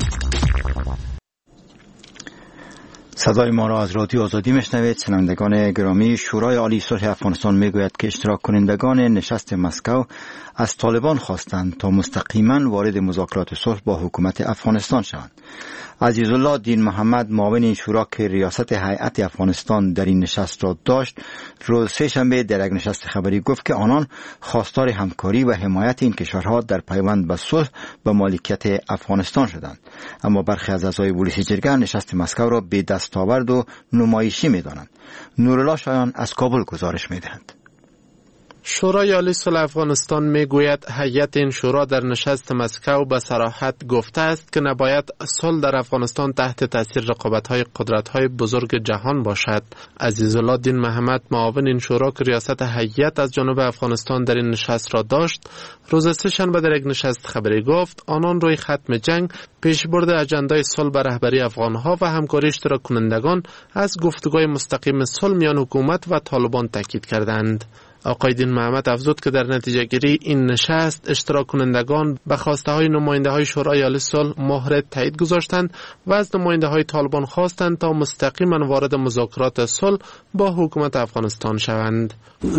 صدای ما را از رادیو آزادی میشنوید. شنوندگان گرامی، شورای عالی صلح افغانستان میگوید که اشتراک کنندگان نشست مسکو از طالبان خواستند تا مستقیما وارد مذاکرات صلح با حکومت افغانستان شوند. عزیزالله دین محمد، معاون این شورا که ریاست هیئت افغانستان در این نشست را داشت، روز سه‌شنبه در یک نشست خبری گفت که آنان خواستار همکاری و حمایت این کشورها در پیوند به صلح به مالکیت افغانستان شدند. اما برخی از اعضای پلیس جرگه نشست مسکو را بی دستاورد و نمایشی می‌دانند. نورالله شایان از کابل گزارش می‌دهد. شورای عالی صلح افغانستان میگوید هیئت این شورا در نشست مسکو به صراحت گفته است که نباید صلح در افغانستان تحت تاثیر رقابت‌های قدرت‌های بزرگ جهان باشد. عزیزالله دین محمد معاون این شورا که ریاست هیئت از جانب افغانستان در این نشست را داشت، روز سه‌شنبه در یک نشست خبری گفت آنان روی ختم جنگ، پیشبرد اجندای صلح به رهبری افغان‌ها و همکاری اشتراک کنندگان از گفتگوهای مستقیم صلح میان حکومت و طالبان تاکید کردند. آقای دین محمد افزود که در نتیجه گیری این نشست اشتراک کنندگان به خواسته های نماینده های شورای عالی صلح مهر تایید گذاشتند و از نماینده های طالبان خواستند تا مستقیما وارد مذاکرات صلح با حکومت افغانستان شوند.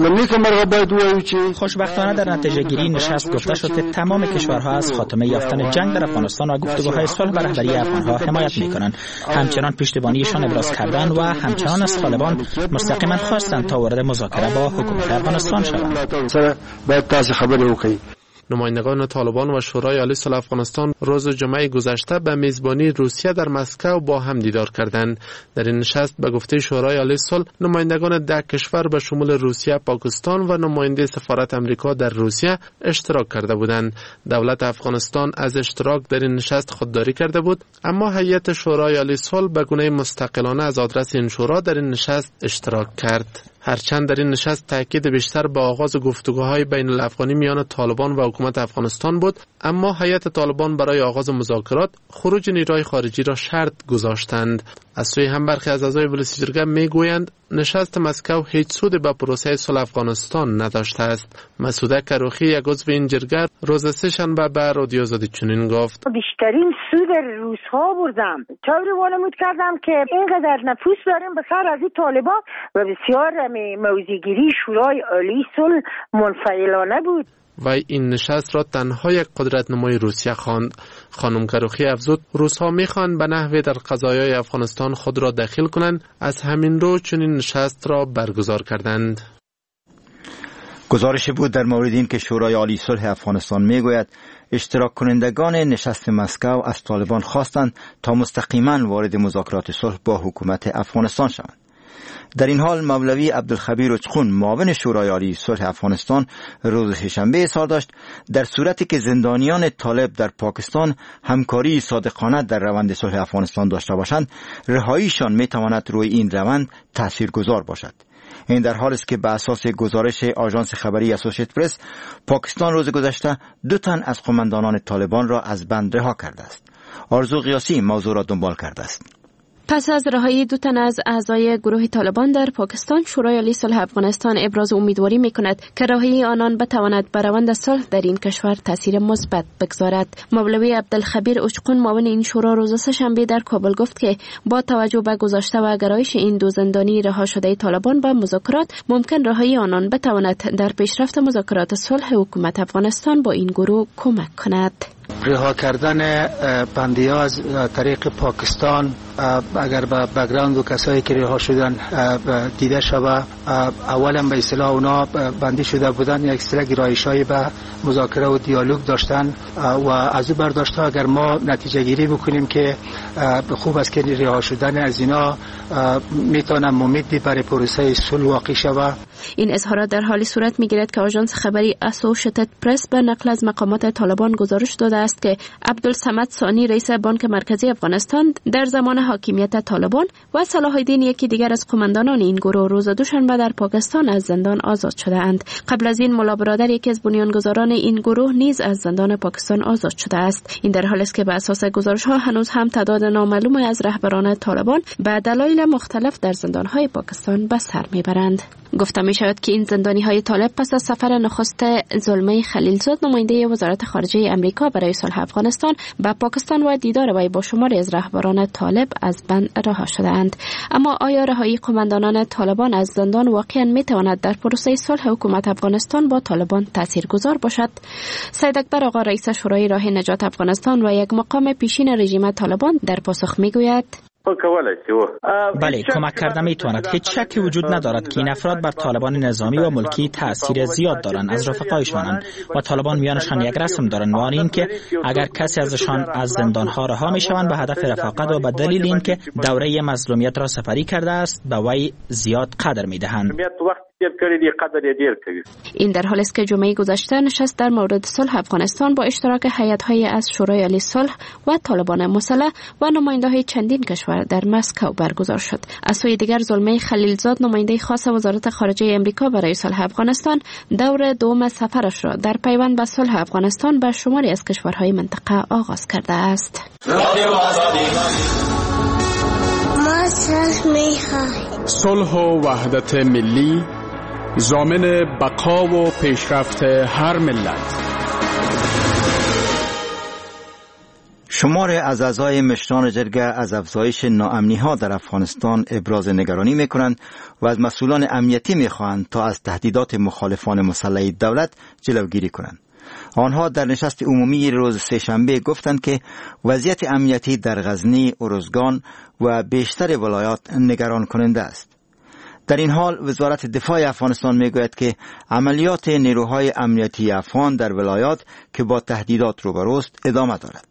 خوشبختانه در نتیجه گیری نشست گفته شد که تمام کشورها از خاتمه یافتن جنگ در افغانستان و گفتگوهای صلح به رهبری افغانها حمایت می‌کنند. همچنان پشتیبانیشان ابراز کردند و همچنان از طالبان مستقیما خواستند تا وارد مذاکره با حکومت افغانستان شوند. نمایندگان طالبان و شورای عالی صلح افغانستان روز جمعه گذشته به میزبانی روسیه در مسکو با هم دیدار کردند. در این نشست به گفته شورای عالی صلح نمایندگان ده کشور به شمول روسیه، پاکستان و نماینده سفارت امریکا در روسیه اشتراک کرده بودند. دولت افغانستان از اشتراک در این نشست خودداری کرده بود، اما هیئت شورای عالی صلح به گونه مستقلانه از آدرس این شورا در این نشست اشتراک کرد. هرچند در این نشست تاکید بیشتر به آغاز گفتگوهای بین الافغانی میان طالبان و حکومت افغانستان بود، اما هیئت طالبان برای آغاز مذاکرات خروج نیروهای خارجی را شرط گذاشتند. از سوی هم برخی از اعضای مجلس جرگه میگویند نشست مسکو هیچ سودی به پروسه صلح افغانستان نداشته است. مسعوده کروخی، یک عضو این جرگه، روز سه‌شنبه به رادیو آزادی چنین گفت: بیشترین سود روس‌ها بردم. طوری وانمود کردم که اینقدر نفوذ داریم به سر از این طالبان و بسیار موضع‌گیری شورای عالی صلح منفعلانه بود. و این نشست را تنها یک قدرت نمای روسیه خواند. خانم کروخی افزود روس‌ها می‌خواهند به نحوی در قضایای افغانستان خود را دخیل کنند، از همین رو چنین نشست را برگزار کردند. گزارشی بود در مورد این که شورای عالی صلح افغانستان میگوید اشتراک کنندگان نشست مسکو از طالبان خواستند تا مستقیما وارد مذاکرات صلح با حکومت افغانستان شوند. در این حال مولوی عبدالخبیر اچقون معاون شورای عالی صلح افغانستان روز سه‌شنبه اظهار داشت در صورتی که زندانیان طالب در پاکستان همکاری صادقانه در روند صلح افغانستان داشته باشند، رهاییشان میتواند روی این روند تاثیرگذار باشد. این در حالی است که به اساس گزارش آژانس خبری اسوسییتد پرس، پاکستان روز گذشته دو تن از قماندانان طالبان را از بند رها کرده است. آرزو قیاسی موضوع را دنبال کرده است. پس از رهایی دو تن از اعضای گروه طالبان در پاکستان، شورای عالی صلح افغانستان ابراز امیدواری می‌کند که رهایی آنان بتواند بر روند صلح در این کشور تاثیر مثبت بگذارد. مولوی عبدالخبیر اچقون معاون این شورا روز سه‌شنبه در کابل گفت که با توجه به گذشته و گرایش این دو زندانی رها شده طالبان به مذاکرات، ممکن رهایی آنان بتواند در پیشرفت مذاکرات صلح حکومت افغانستان با این گروه کمک کند. رها کردن بندی‌ها از طریق پاکستان اگر به بک‌گراند و کسایی که رها شدن دیده شود، اولا به اصطلاح اونا بندی شده بودن، یک سری گرایش‌های به مذاکره و دیالوگ داشتن و از او برداشته اگر ما نتیجه گیری بکنیم که خوب است که رها شدن از اینا میتونه امیدی برای پروسه صلح واقع شود. این اظهارات در حالی صورت میگیرد که آژانس خبری اسوسییتد پرس به نقل از مقامات طالبان گزارش داده است که عبدالصمد ثانی رئیس بانک مرکزی افغانستان در زمان حاکمیت طالبان و صلاح الدین یکی دیگر از قماندانان این گروه روز دوشنبه در پاکستان از زندان آزاد شده‌اند. قبل از این ملا برادر یکی از بنیانگذاران این گروه نیز از زندان پاکستان آزاد شده است. این در حالی است که به اساس گزارش‌ها هنوز هم تعداد نامعلوم از رهبران طالبان به دلایل مختلف در زندان‌های پاکستان به سر میبرند. گفته می شود که این زندانی های طالب پس از سفر نخست زلمه خلیلزاد نماینده وزارت خارجه امریکا برای صلح افغانستان به پاکستان و دیدار وی با شماری از رهبران طالب از بند رها شدند. اما آیا رهایی قماندانان طالبان از زندان واقعا می تواند در پروسه صلح حکومت افغانستان با طالبان تاثیرگذار باشد؟ سید اکبر آقا رئیس شورای راه نجات افغانستان و یک مقام پیشین رژیم طالبان در پاسخ می گوید: بله، کمک کردن میتواند. هیچ شکی وجود ندارد که این افراد بر طالبان نظامی و ملکی تأثیر زیاد دارند. از رفقایشانند و طالبان میانشان یک رسم دارند و آن این که اگر کسی ازشان از زندانها رها میشوند به هدف رفاقت و به دلیل اینکه دوره مظلومیت را سپری کرده است به وی زیاد قدر میدهند. دیر کردی قدر دیر کوي. این در حالی است که جمعه گذشته نشست در مورد صلح افغانستان با اشتراک هیئت‌های از شورای عالی صلح و طالبان مسلح و نماینده‌های چندین کشور در مسکو برگزار شد. از سوی دیگر زلمه خلیلزاد نماینده خاص وزارت خارجه امریکا برای صلح افغانستان دور دوم سفرش را در پیوند به صلح افغانستان به شماری از کشورهای منطقه آغاز کرده است. صلح و وحدت ملی ضامن بقا و پیشرفت هر ملت. شمار از اعضای مشران جرگه از افزایش ناامنی‌ها در افغانستان ابراز نگرانی می‌کنند و از مسئولان امنیتی می‌خواهند تا از تهدیدات مخالفان مسلح دولت جلوگیری کنند. آنها در نشست عمومی روز سه‌شنبه گفتند که وضعیت امنیتی در غزنی، ارزگان و بیشتر ولایات نگران کننده است. در این حال وزارت دفاع افغانستان میگوید که عملیات نیروهای امنیتی افغان در ولایات که با تهدیدات روبروست ادامه دارد.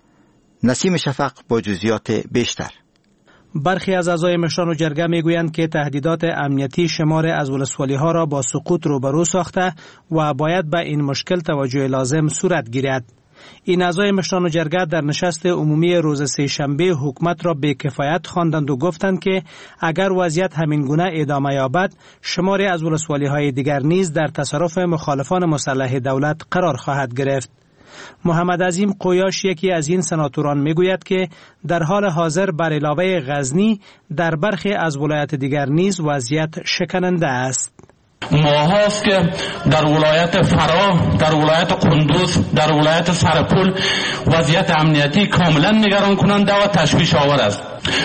نسیم شفق با جزئیات بیشتر. برخی از اعضای مشران و جرگه میگویند که تهدیدات امنیتی شمار از ولسوالی‌ها را با سقوط روبرو ساخته و باید به این مشکل توجه لازم صورت گیرد. این اعضای مشران و جرگه در نشست عمومی روز سه‌شنبه حکومت را بی‌کفایت خواندند و گفتند که اگر وضعیت همین گونه ادامه یابد شماری از ولسوالی‌های دیگر نیز در تصرف مخالفان مسلح دولت قرار خواهد گرفت. محمد عظیم قویاش یکی از این سناتوران میگوید که در حال حاضر بر علاوه غزنی در برخی از ولایات دیگر نیز وضعیت شکننده است. ماهاست که در ولایت فراه، در ولایت قندوز، در ولایت سرپل وضعیت امنیتی کاملا نگران کننده و تشویش آور است.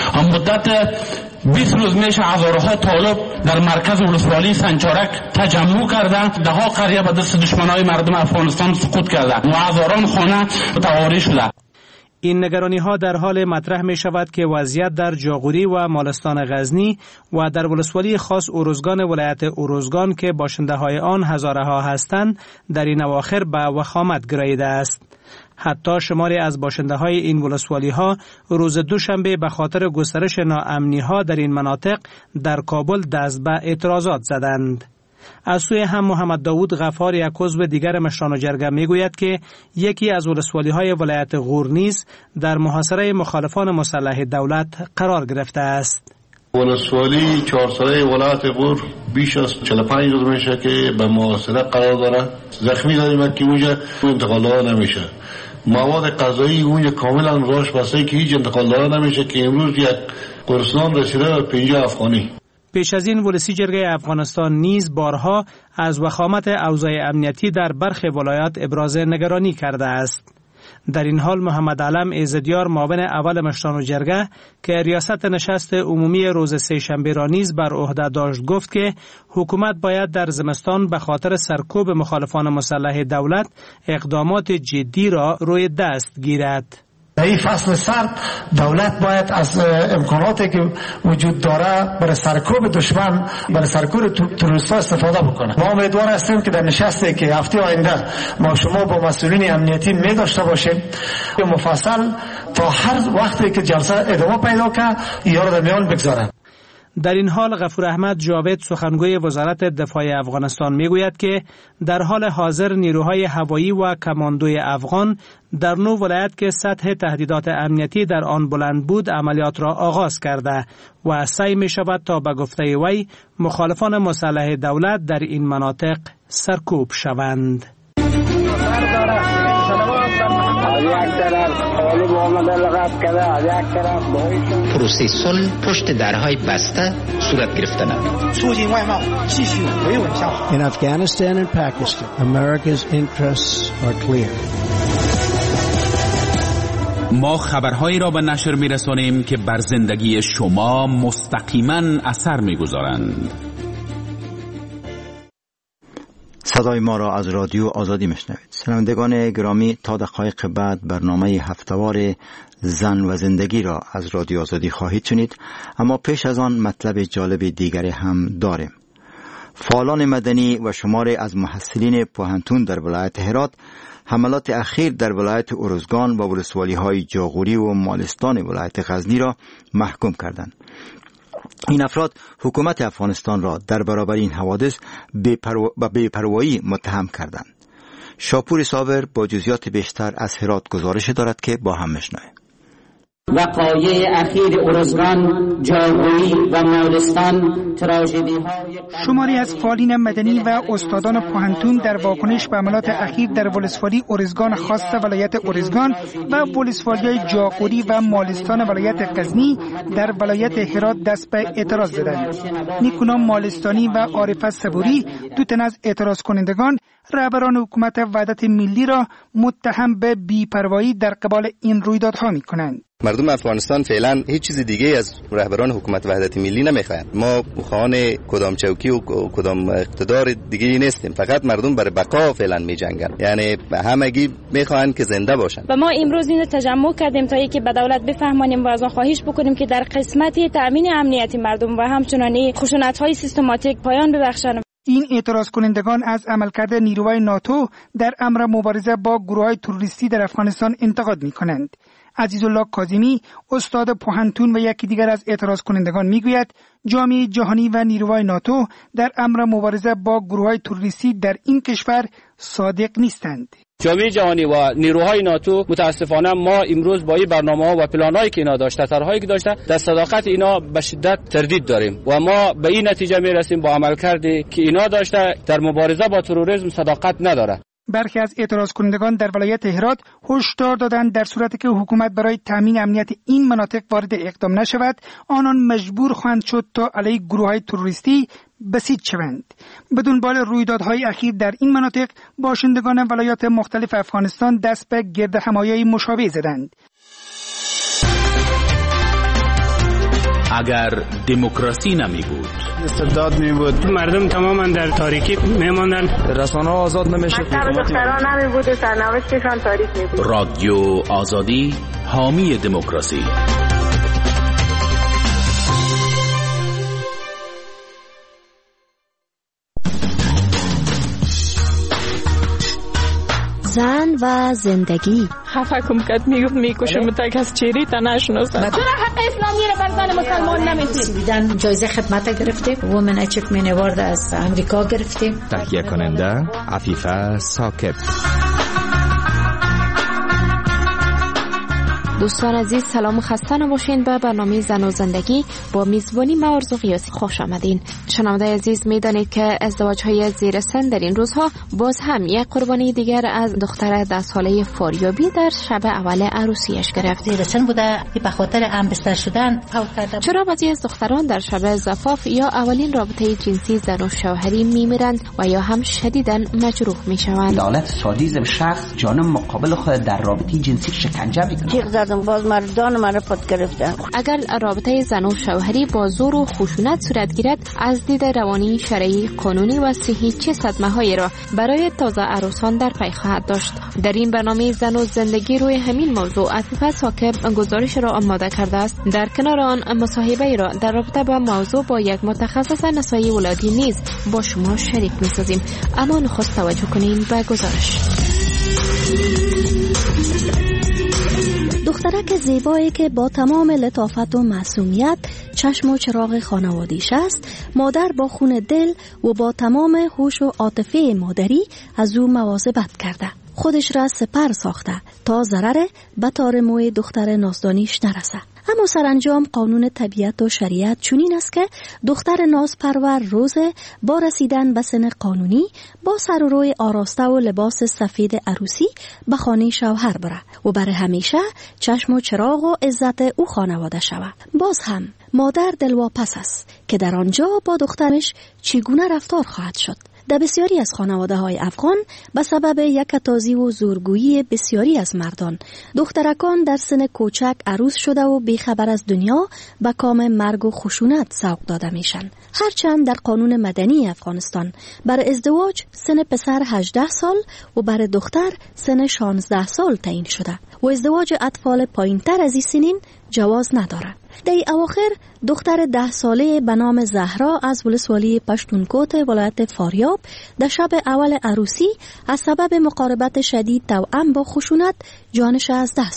مدت بیست روز میشه هزارها طالب در مرکز ولسوالی سنچارک تجمع کرده، ده ها قریه به دست دشمنای مردم افغانستان سقوط کرده و هزاران خانه تواری شده. این نگرانی ها در حال مطرح می شود که وضعیت در جاغوری و مالستان غزنی و در ولسوالی خاص ارزگان ولایت ارزگان که باشنده های آن هزاره ها هستند در این اواخر به وخامت گراییده است. حتی شماری از باشنده های این ولسوالی ها روز دوشنبه به خاطر گسترش ناامنی ها در این مناطق در کابل دست به اعتراضات زدند. از سوی هم محمد داوود غفار یک عضو دیگر مشران و جرگه میگوید که یکی از ولسوالی های ولایت غور نیز در محاصره مخالفان مسلح دولت قرار گرفته است. ولسوالی چهارساله ولایت غور بیش از چهل و پنج روز میشه که به محاصره قرار داره. زخمی داریم که اونجا انتقال داده نمیشه. مواد غذایی اونجا کاملا راش بسته که هیچ انتقال داده نمیشه که امروز یک گرسنان رسیده به پنجاه افغانی. پیش از این ولسی جرگه افغانستان نیز بارها از وخامت اوضاع امنیتی در برخی ولایات ابراز نگرانی کرده است. در این حال محمد علم ایزدیار معاون اول مشران و جرگه که ریاست نشست عمومی روز سه‌شنبه را نیز بر عهده داشت گفت که حکومت باید در زمستان به خاطر سرکوب مخالفان مسلح دولت اقدامات جدی را روی دست گیرد. در این فصل سرد دولت باید از امکاناتی که وجود داره برای سرکوب دشمن، برای سرکوب تروریست‌ها استفاده بکنه. ما امیدوار هستیم که در نشستی که هفته آینده ما شما با مسئولین امنیتی می داشته باشیم مفصل تا هر وقتی که جلسه ادامه پیدا کنه یا در میان بگذارن. در این حال غفور احمد جاوید سخنگوی وزارت دفاع افغانستان میگوید که در حال حاضر نیروهای هوایی و کماندوی افغان در نو ولایت که سطح تهدیدات امنیتی در آن بلند بود عملیات را آغاز کرده و سعی می شود تا به گفته وی مخالفان مسلح دولت در این مناطق سرکوب شوند. پروسه صلح پشت درهای بسته صورت گرفتن. In Afghanistan and Pakistan, America's interests are clear. ما خبرهایی را به نشر می‌رسانیم که بر زندگی شما مستقیما اثر می‌گذارند. صدای ما را از رادیو آزادی میشنوید. شنوندگان گرامی، تا دقایق بعد برنامه هفته‌وار زن و زندگی را از رادیو آزادی خواهید شنید، اما پیش از آن مطلب جالب دیگری هم داریم. فعالان مدنی و شماری از محصلین پوهنتون در ولایت هرات حملات اخیر در ولایت ارزگان و ولسوالی‌های جاغوری و مالستان ولایت غزنی را محکوم کردند. این افراد حکومت افغانستان را در برابر این حوادث به بی‌پروایی متهم کردند. شاپور صابر با جزئیات بیشتر از هرات گزارش دارد که با هم میشنویم. وقایع اخیر ارزگان، جاغوری و مالستان تراژدی های شماری از فعالین مدنی و استادان پوهنتون در واکنش به حملات اخیر در ولسوالی ارزگان خاص ولایت ارزگان و ولسوالی‌های جاغوری و مالستان ولایت غزنی در ولایت هرات دست به اعتراض زدند. نیکونا مالستانی و عارفه صبوری دو تن از اعتراض کنندگان رهبران حکومت وحدت ملی را متهم به بی‌پروایی در قبال این رویدادها می‌کنند. مردم افغانستان فعلا هیچ چیز دیگه از رهبران حکومت وحدت ملی نمیخواهند. ما مخواهان کدام چوکی و کدام اقتدار دیگه نیستیم، فقط مردم برای بقا فعلا میجنگن، یعنی همگی میخواهند که زنده باشن. و ما امروز اینو تجمع کردیم تا اینکه به دولت بفهمانیم و از آن خواهش بکنیم که در قسمت تامین امنیت مردم و همچنین خشونت‌های سیستماتیک پایان ببخشند. این اعتراض کنندگان از عملکرد نیروهای ناتو در امر مبارزه با گروه‌های تروریستی در افغانستان انتقاد می‌کنند. عزیزالله کاظمی استاد پوهنتون و یکی دیگر از اعتراض کنندگان میگوید جامعه جهانی و نیروهای ناتو در امر مبارزه با گروه‌های تروریستی در این کشور صادق نیستند. جامعه جهانی و نیروهای ناتو متاسفانه ما امروز با این برنامه‌ها و پلان‌هایی که اینا داشته، طرح‌هایی که داشته، در صداقت اینا به شدت تردید داریم و ما به این نتیجه میرسیم با عملکردی که اینا داشته در مبارزه با تروریسم صداقت نداره. برخی از اعتراض کنندگان در ولایت هرات هشدار دادند در صورتی که حکومت برای تامین امنیت این مناطق وارد اقدام نشود، آنان مجبور خواهند شد تا علیه گروه‌های تروریستی بسیج شوند. به دنبال رویدادهای اخیر در این مناطق باشندگان ولایات مختلف افغانستان دست به گردهمایی مشابه زدند. اگر دموکراسی نمی بود، استبداد می بود، مردم تماما در تاریکی می ماندن، رسانه ها آزاد نمیشه، دختران نمی بود، سرنوشتشان تاریک می بود. رادیو آزادی حامی دموکراسی. زن و زندگی. خفه کم کد میگفت میکشم تک از چیری تا نشناسم. چرا حق اسلامی رو بر زن مسلمان نمیدید؟ دیدن جایزه خدمت گرفتیم، وومن اچیومنت اوارد از امریکا گرفتیم. تهیه کننده عفیفه ساکت. دوستان عزیز سلام و خسته نباشین. به برنامه زن و زندگی با میزبانی من آرزو غیاثی خوش آمدین. شنونده عزیز میدانید که ازدواج‌های زیر سن در این روزها باز هم یک قربانی دیگر از دختر ده ساله فاریابی در شب اول عروسیش گرفت. زیر سن بوده، به خاطر هم بستر شدن فوت کرده. چرا بعضی از دختران در شب زفاف یا اولین رابطه جنسی زن و شوهری میمیرند و یا هم شدیداً مجروح میشوند؟ دولت سادیزم شخص جانم مقابل خود در رابطه جنسی شکنجه میکنه. باز مردان من پد گرفتن. اگر رابطه زن و شوهری با زور و خشونت صورت گیرد، از دید روانی، شرعی، قانونی و صحی چه صدمه‌هایی را برای تازه عروسان در پی خواهد داشت؟ در این برنامه زن و زندگی روی همین موضوع عفیفه ساکب گزارش را آماده کرده است. در کنار آن مصاحبه را در رابطه با موضوع با یک متخصص نسایی ولادی نیز با شما شریک می‌سازیم. اما نخست توجه کنیم به گزارش. دخترک زیبایی که با تمام لطافت و معصومیت چشم و چراغ خانوادیش است، مادر با خون دل و با تمام هوش و عاطفه مادری از او مواظبت کرده. خودش را سپر ساخته تا ضرر به تار موی دختر نازدانیش نرسه. اما سرانجام قانون طبیعت و شریعت چنین است که دختر نازپرور روز با رسیدن به سن قانونی با سر و روی آراسته و لباس سفید عروسی به خانه شوهر بره و برای همیشه چشم و چراغ و عزت او خانواده شود. باز هم مادر دلواپس است که در آنجا با دخترش چگونه رفتار خواهد شد. در بسیاری از خانواده های افغان به سبب یکتازی و زورگویی بسیاری از مردان، دخترکان در سن کوچک عروس شده و بیخبر از دنیا به کام مرگ و خشونت سوق داده میشن. هرچند در قانون مدنی افغانستان برای ازدواج سن پسر هجده سال و برای دختر سن شانزده سال تعیین شده و ازدواج اطفال پایین تر از این سنین جواز نداره. در اواخر دختر ده ساله به نام زهرا از ولسوالی پشتونکوت ولایت فاریاب در شب اول عروسی از سبب مقاربت شدید توأم با خشونت جانش از دست داده.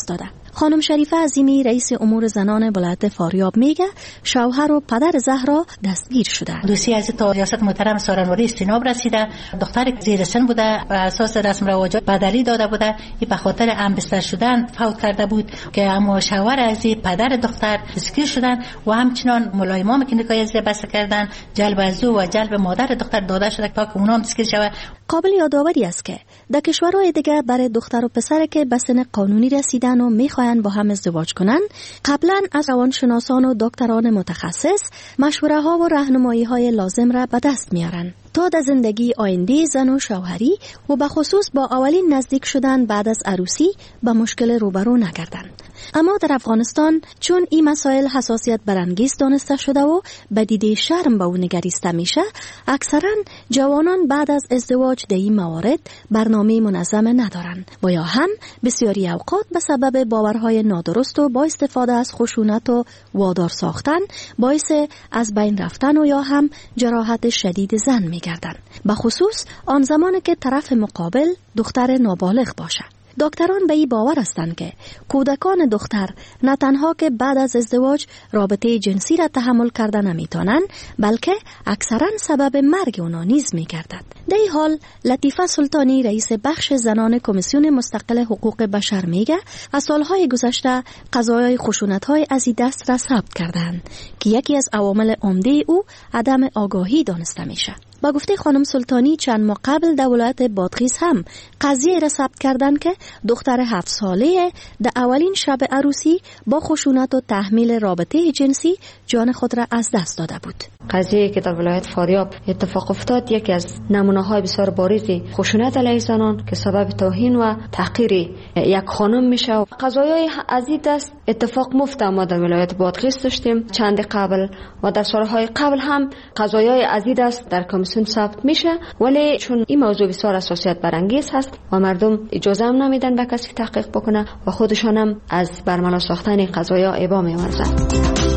خانم شریفه عظیمی رئیس امور زنان ولایت فاریاب میگه شوهر و پدر زهرا دستگیر شدند. دوسیه از تا ریاست محترم سارنوری استیناب رسیده. دختر زیر سن بوده، بر اساس رسم رواجات بدلی داده بوده. این به خاطر انبستر شدن فوت کرده بود که اما شوهر از پدر دختر دستگیر شدن و همچنان ملایمام که نکای از بسته کردن جلب از او و جلب مادر دختر داده شده تا که اونها دستگیر شود. قابل یادآوری است که در کشورهای دیگه برای دختر و پسر که به سن قانونی رسیدن و میخواین با هم ازدواج کنن قبلا از روانشناسان و دکتران متخصص مشوره ها و راهنمایی های لازم را به دست میارن تا در زندگی آینده زن و شوهری و به خصوص با اولین نزدیک شدن بعد از عروسی به مشکل روبرو نگردند. اما در افغانستان چون این مسائل حساسیت برانگیز دانسته شده و به دیده شرم به او نگریسته میشه، اکثرا جوانان بعد از ازدواج در این موارد برنامه منظم ندارند و یا هم بسیاری اوقات به سبب باورهای نادرست و با استفاده از خشونت و وادار ساختن باعث از بین رفتن و یا هم جراحت شدید زن میگردند، به خصوص آن زمان که طرف مقابل دختر نابالغ باشد. دکتران به این باور هستند که کودکان دختر نه تنها که بعد از ازدواج رابطه جنسی را تحمل کردن نمیتونن بلکه اکثرا سبب مرگ اونا نیز میگردد. در این حال لطیفه سلطانی رئیس بخش زنان کمیسیون مستقل حقوق بشر میگه از سالهای گذشته قضایای خشونت‌های از این دست را ثبت کردند که یکی از عوامل عمده او عدم آگاهی دانسته میشه. با گفته خانم سلطانی چند ماه قبل در ولایت بادغیس هم قضیه را ثبت کردن که دختر هفت ساله در اولین شب عروسی با خشونت و تحمیل رابطه جنسی جان خود را از دست داده بود. قضیه که در ولایت فاریاب اتفاق افتاد یکی از نمونه‌های بسیار بارز خشونت علیه زنان که سبب توهین و تحقیر یک خانم میشه. و قضایای از این دست اتفاق مفت ما در ولایت بادغیس داشتیم چند قبل و در سالهای قبل هم قضایای از این دست در کمیسیون ثبت میشه، ولی چون این موضوع بسیار حساسیت برانگیز هست و مردم اجازه هم نمیدن به کسی تحقیق بکنه و خودشان هم از برملا ساختن قضایا ابا میورزن.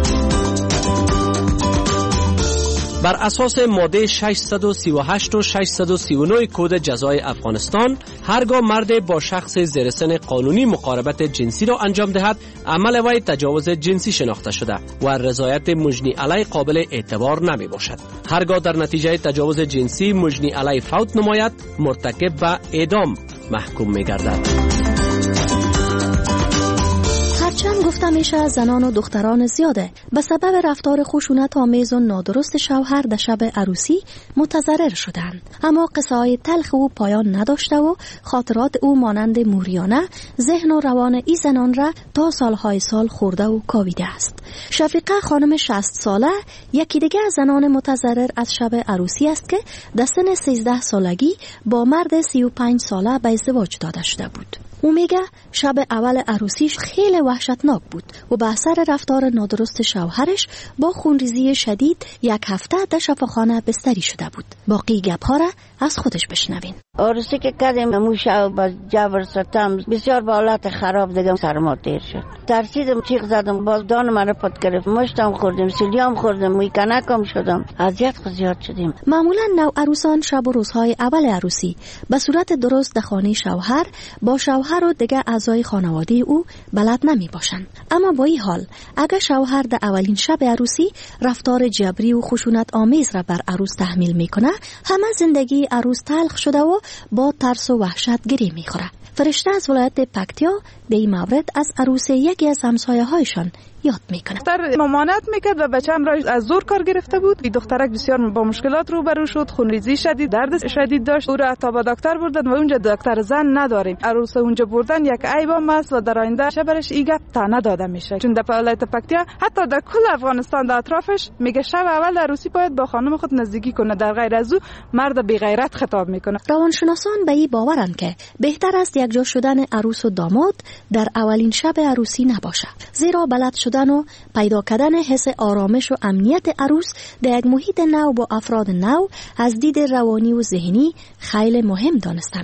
بر اساس ماده ششصد و سی و هشت و ششصد و سی و نه کد جزای افغانستان هرگاه مرد با شخص زیر سن قانونی مقاربت جنسی را انجام دهد عمل وی تجاوز جنسی شناخته شده و رضایت مجنی علی قابل اعتبار نمی باشد. هرگاه در نتیجه تجاوز جنسی مجنی علی فوت نماید مرتکب به اعدام محکوم می گردد. هرچند گفته میشه زنان و دختران زیاده به سبب رفتار خشونت آمیز و نادرست شوهر در شب عروسی متضرر شدند، اما قصه های تلخ او پایان نداشته و خاطرات او مانند موریانه ذهن و روان ای زنان را تا سالهای سال خورده و کاویده است. شفیقه خانم شصت ساله یکی دیگه از زنان متضرر از شب عروسی است که در سن سیزده سالگی با مرد سی و پنج ساله به ازدواج داده شده بود. او میگه شب اول عروسیش خیلی وحشتناک بود و به اثر رفتار نادرست شوهرش با خونریزی شدید یک هفته در شفاخانه بستری شده بود. باقی گپ‌ها را از خودش بشنوین. عروسی که کردیم امو شب با جبر ستم بسیار با حالت خراب دیگه سرما تیر شد. ترسیدم چیغ زدم باز دان من پد گرفت، مشتم خوردم، سیلیام خوردم، میکنکم شدم، اذیت زیاد شدیم. معمولا نو عروسان شب و روزهای اول عروسی به صورت درست در خانه شوهر با شوهر و دیگه اعضای خانواده او بلد نمی باشند. اما با این حال اگر شوهر در اولین شب عروسی رفتار جبری و خشونت آمیز را بر عروس تحمیل میکنه، همه زندگی عروس تلخ شده و با ترس و وحشت گری میخوره. فرشته از ولایت پکتیا به این مورد از عروس یکی از همسایه هایشان یاد میکنه. دختر ممانعت میکرد و بچه‌ام را از زور کار گرفته بود. این دخترک بسیار با مشکلات روبرو شد، خونریزی شدید، درد شدید داشت. او را تا به دکتر بردن و اونجا دکتر زن نداریم. عروس اونجا بردن یک عیبام است و در آینده شبرش این گپ تا نداده میشه. چون در ولایت پکتیا حتی در کل افغانستان در اطرافش میگه شب اول عروسی باید با خانم خود نزدیکی کنه، در غیر از او مرد بی غیرت خطاب میکنه. روانشناسان به این باورند که بهتر است یک جا شدن عروس و داماد در اولین شب عروسی نباشه، زیرا بلد شدن و پیدا کردن حس آرامش و امنیت عروس در یک محیط نو با افراد نو از دید روانی و ذهنی خیلی مهم دانسته میشه.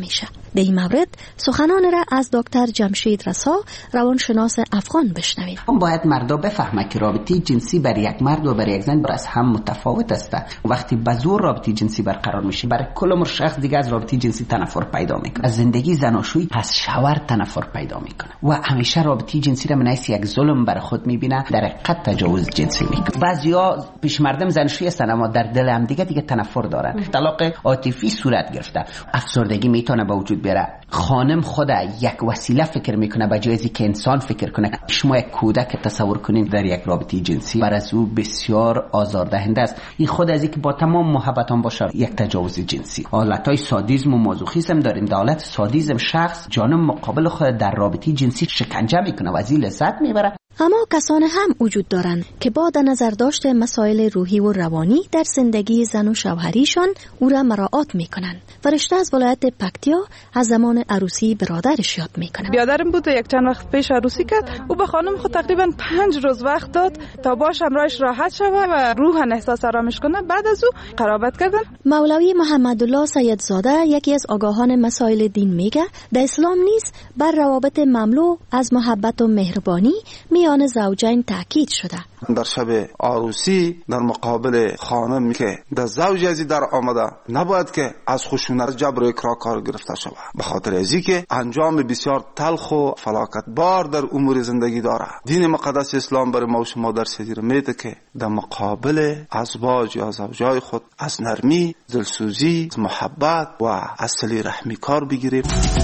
در این مورد سخنان را از دکتر جمشید رسا روانشناس افغان بشنوید. هم باید مردا بفهمه که رابطه جنسی بر یک مرد و بر یک زن از هم متفاوت است. وقتی به زور رابطه جنسی برقرار میشه برای کل عمر شخص دیگه از رابطه جنسی تنفر پیدا میکنه. از زندگی زناشویی از شوهر تنفر پیدا میکنه و همیشه رابطه جنسی را من حیث یک ظلم برای خود میبینه، در حقیقت تجاوز جنسی میکنه. بعضیا پیش مردم زناشویی هستن اما در دل هم دیگه دیگه تنفر دارن. طلاق عاطفی صورت گرفته، افسردگی میتونه به وجود بیاره. خانم خود یک وسیله فکر میکنه به جای از اینکه انسان فکر کنه. شما یک کودک تصور کنین در یک رابطه جنسی، بر از او بسیار آزاردهنده است. این خود از اینکه با تمام محبتان باشه یک تجاوز جنسی. حالتهای سادیسم و مازوخیسم داریم. در حالت سادیسم شخص جانب مقابل خود در رابطه جنسی شکنجه میکنه و از این لذت میبره. اما کسان هم وجود دارند که با در نظر داشت مسائل روحی و روانی در زندگی زن و شوهریشان او را مراعات میکنند. فرشته از ولایت پکتیا از زمان عروسی برادرش یاد میکنه. بیادرم بود یک چند وقت پیش عروسی کرد. او به خانم خود تقریبا پنج روز وقت داد تا باش همراهش راحت شوه و روحاً احساس آرامش کنه. بعد از او قرابت کردن. مولوی محمدالله سیدزاده یکی از آگاهان مسائل دین میگه در اسلام نیز بر روابط مملو از محبت و مهربانی میان زوجین تاکید شده. در شب عروسی در مقابل خانم که در زوج ازی در آمده نباید که از خشونت جبر و اکراه کار گرفته شود، به خاطر ازی که انجام بسیار تلخ و فلاکت بار در امور زندگی داره. دین مقدس اسلام برای ما و شما در سزیر میده که در مقابل ازواج یا زوجای خود از نرمی، دلسوزی، محبت و از صله رحمی کار بگیریم.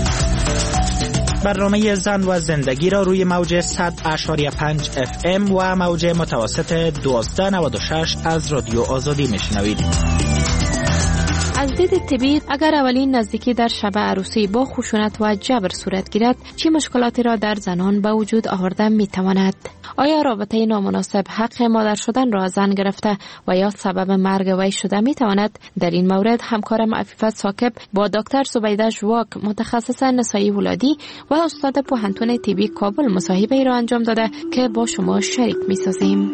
برنامه زن و زندگی را روی موج صد اشاری پنج اف ام و موج متوسط دوازده نود و شش از رادیو آزادی میشنوید. از دید طبی اگر اولین نزدیکی در شب عروسی با خشونت و جبر صورت گیرد چه مشکلاتی را در زنان به وجود آورده میتواند؟ آیا رابطه نامناسب حق مادر شدن را زن گرفته و یا سبب مرگ وی شده میتواند؟ در این مورد همکارم عفیفه ساکب با دکتر زبیده ژواک متخصص نسایی ولادی و استاد پوهنتون طبی کابل مصاحبه ای را انجام داده که با شما شریک میسازیم.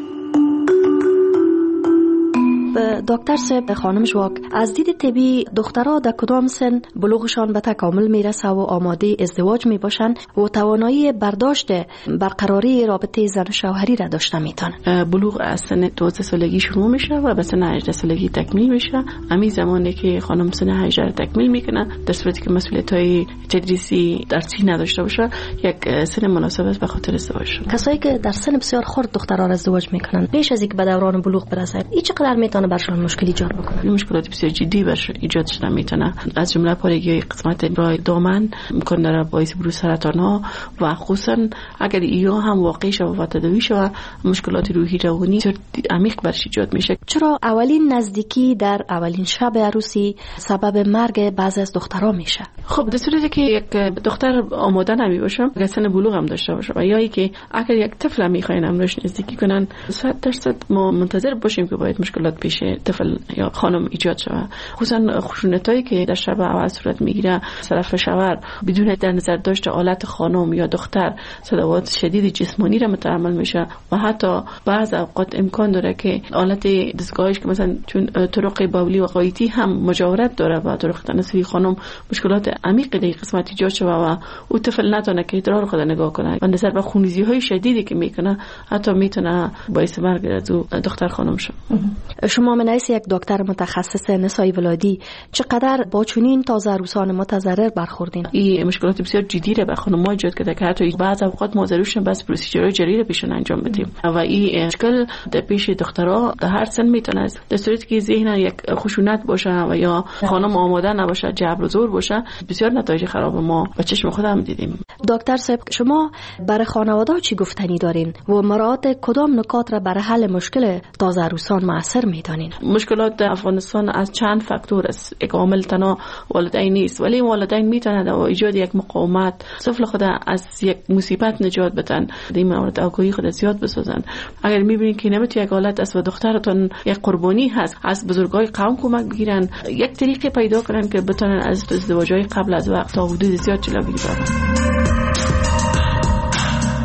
دکتر صاحب خانم ژواک، از دید طبی دخترها در کدام سن بلوغشان به تکامل میرسه و آماده ازدواج میباشن و توانایی برداشت برقراری رابطه زن و شوهری را داشته میتونن؟ بلوغ از سن دوازده سالگی شروع میشه و به سن هجده سالگی تکمیل میشه. همین زمانی که خانم سن هجده تکمیل میکنه در صورتی که مسئولیت‌های تدریسی درسی نداشته باشه یک سن مناسب است به خاطر ازدواج. کسایی که در سن بسیار خرد دخترها را ازدواج میکنن پیش از اینکه به دوران بلوغ برسند این چقدر میتونه برشون مشکل ایجاد بکنه؟ این مشکلات بسیار جدی برش ایجاد شده میتونه، از جمله پارگی قسمت راه دامن میکنه را باعث بروز سرطان ها و خصوصا اگر ایو هم واقع شود و تداوی شود مشکلات روحی روانی عمیق برش ایجاد میشه. چرا اولین نزدیکی در اولین شب عروسی سبب مرگ بعضی از دخترها میشه؟ خب در صورتی که یک دختر آماده نمی باشه، اگر سن بلوغ هم داشته باشه و یا اینکه اگر یک طفل میخواین امروز نزدیکی کنن صد درصد ما منتظر باشیم که باید مشکلات پیش طفل یا خانم ایجاد شود. خصوصا خشونتایی که در شب اول صورت میگیره طرف شوهر بدون در نظر داشت حالت خانم یا دختر صدمات شدید جسمانی را متحمل میشه و حتی بعض اوقات امکان داره که حالت دستگاهش که مثلا چون طرق بولی و غایطی هم مجاورت داره با طرق تناسلی خانم مشکلات عمیق در قسمت ایجاد شود و او طفل نتونه که ادرار خود نگاه کنه و نظر به خونریزی های شدیدی که میکنه حتی میتونه باعث مرگ از دختر خانم شه. شما من ایس یک دکتر متخصص نسایی ولادی چقدر با چنین تازه عروسان متضرر برخوردین؟ این مشکلات بسیار جدی را به خانم‌ها ایجاد کرده که حتی بعض اوقات ما ضرورشون بس پروسیجرهای جدید پیشون انجام بدیم و این مشکل در پیش دخترها در هر سن میتونه است. در صورتی که ذهن یک خشونت باشه و یا خانم آماده نباشه جبر و زور باشه بسیار نتایج خراب ما به چشم خودم دیدیم. دکتر صاحب شما برای خانواده چی گفتنی دارین و مراعات کدام نکات را برای حل مشکل تازه عروسان موثر میدانین؟ مشکلات در افغانستان از چند فاکتور است. یک عامل تنها والدین نیست ولی والدین میتونند با ایجاد یک مقاومت طفل خود از یک مصیبت نجات بدن. در این مورد آگاهی خود زیاد بسازند. اگر میبینید که نمیتونی یک حالت است و دخترتون یک قربانی هست از بزرگای قوم کمک بگیرن یک طریقه پیدا کنن که بتونن از ازدواجهای قبل از وقت تا حدود زیاد جلوگیری کنن.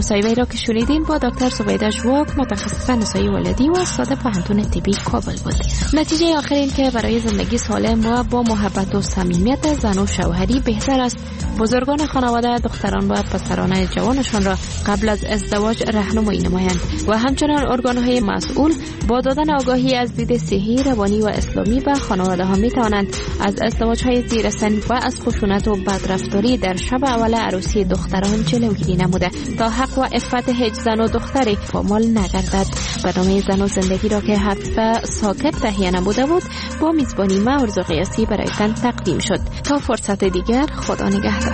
مصاحبه را که شنیدین با دکتر زبیده ژواک، متخصص نسایی ولادی و استاد پوهنتون طبی کابل بود. نتیجه آخر این که برای زندگی سالم و با محبت و صمیمیت زن و شوهری بهتر است بزرگان خانواده دختران و پسران جوانشان را قبل از ازدواج راهنمایی نمایند و همچنان ارگان‌های مسئول با دادن آگاهی از دید صحی، روانی و اسلامی به خانواده ها می توانند از ازدواج‌های زیر سن و از خشونت و بدرفتاری در شب اول عروسی دختران جلوگیری نموده تا حق و عفت هیچ زن و دختری پامال نگردد. برنامه زن و زندگی را که حفظ ساکت تهیه نموده بود با میزبانی ما ارزو قیاسی برایتان تقدیم شد. تا فرصت دیگر، خدا نگهدار.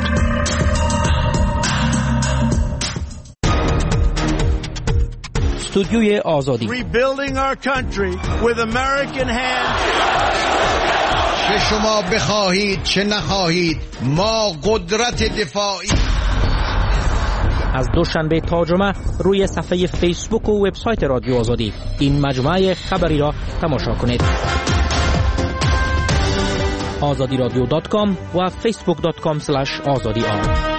استودیوی آزادی. Rebuilding our country with American hands. چه شما بخواهید چه نخواهید ما قدرت دفاعی. از دوشنبه تا جمعه روی صفحه فیسبوک و وبسایت رادیو آزادی این مجموعه خبری را تماشا کنید. آزادی رادیو دات کام و فیسبوک دات کام اسلش آزادی آر.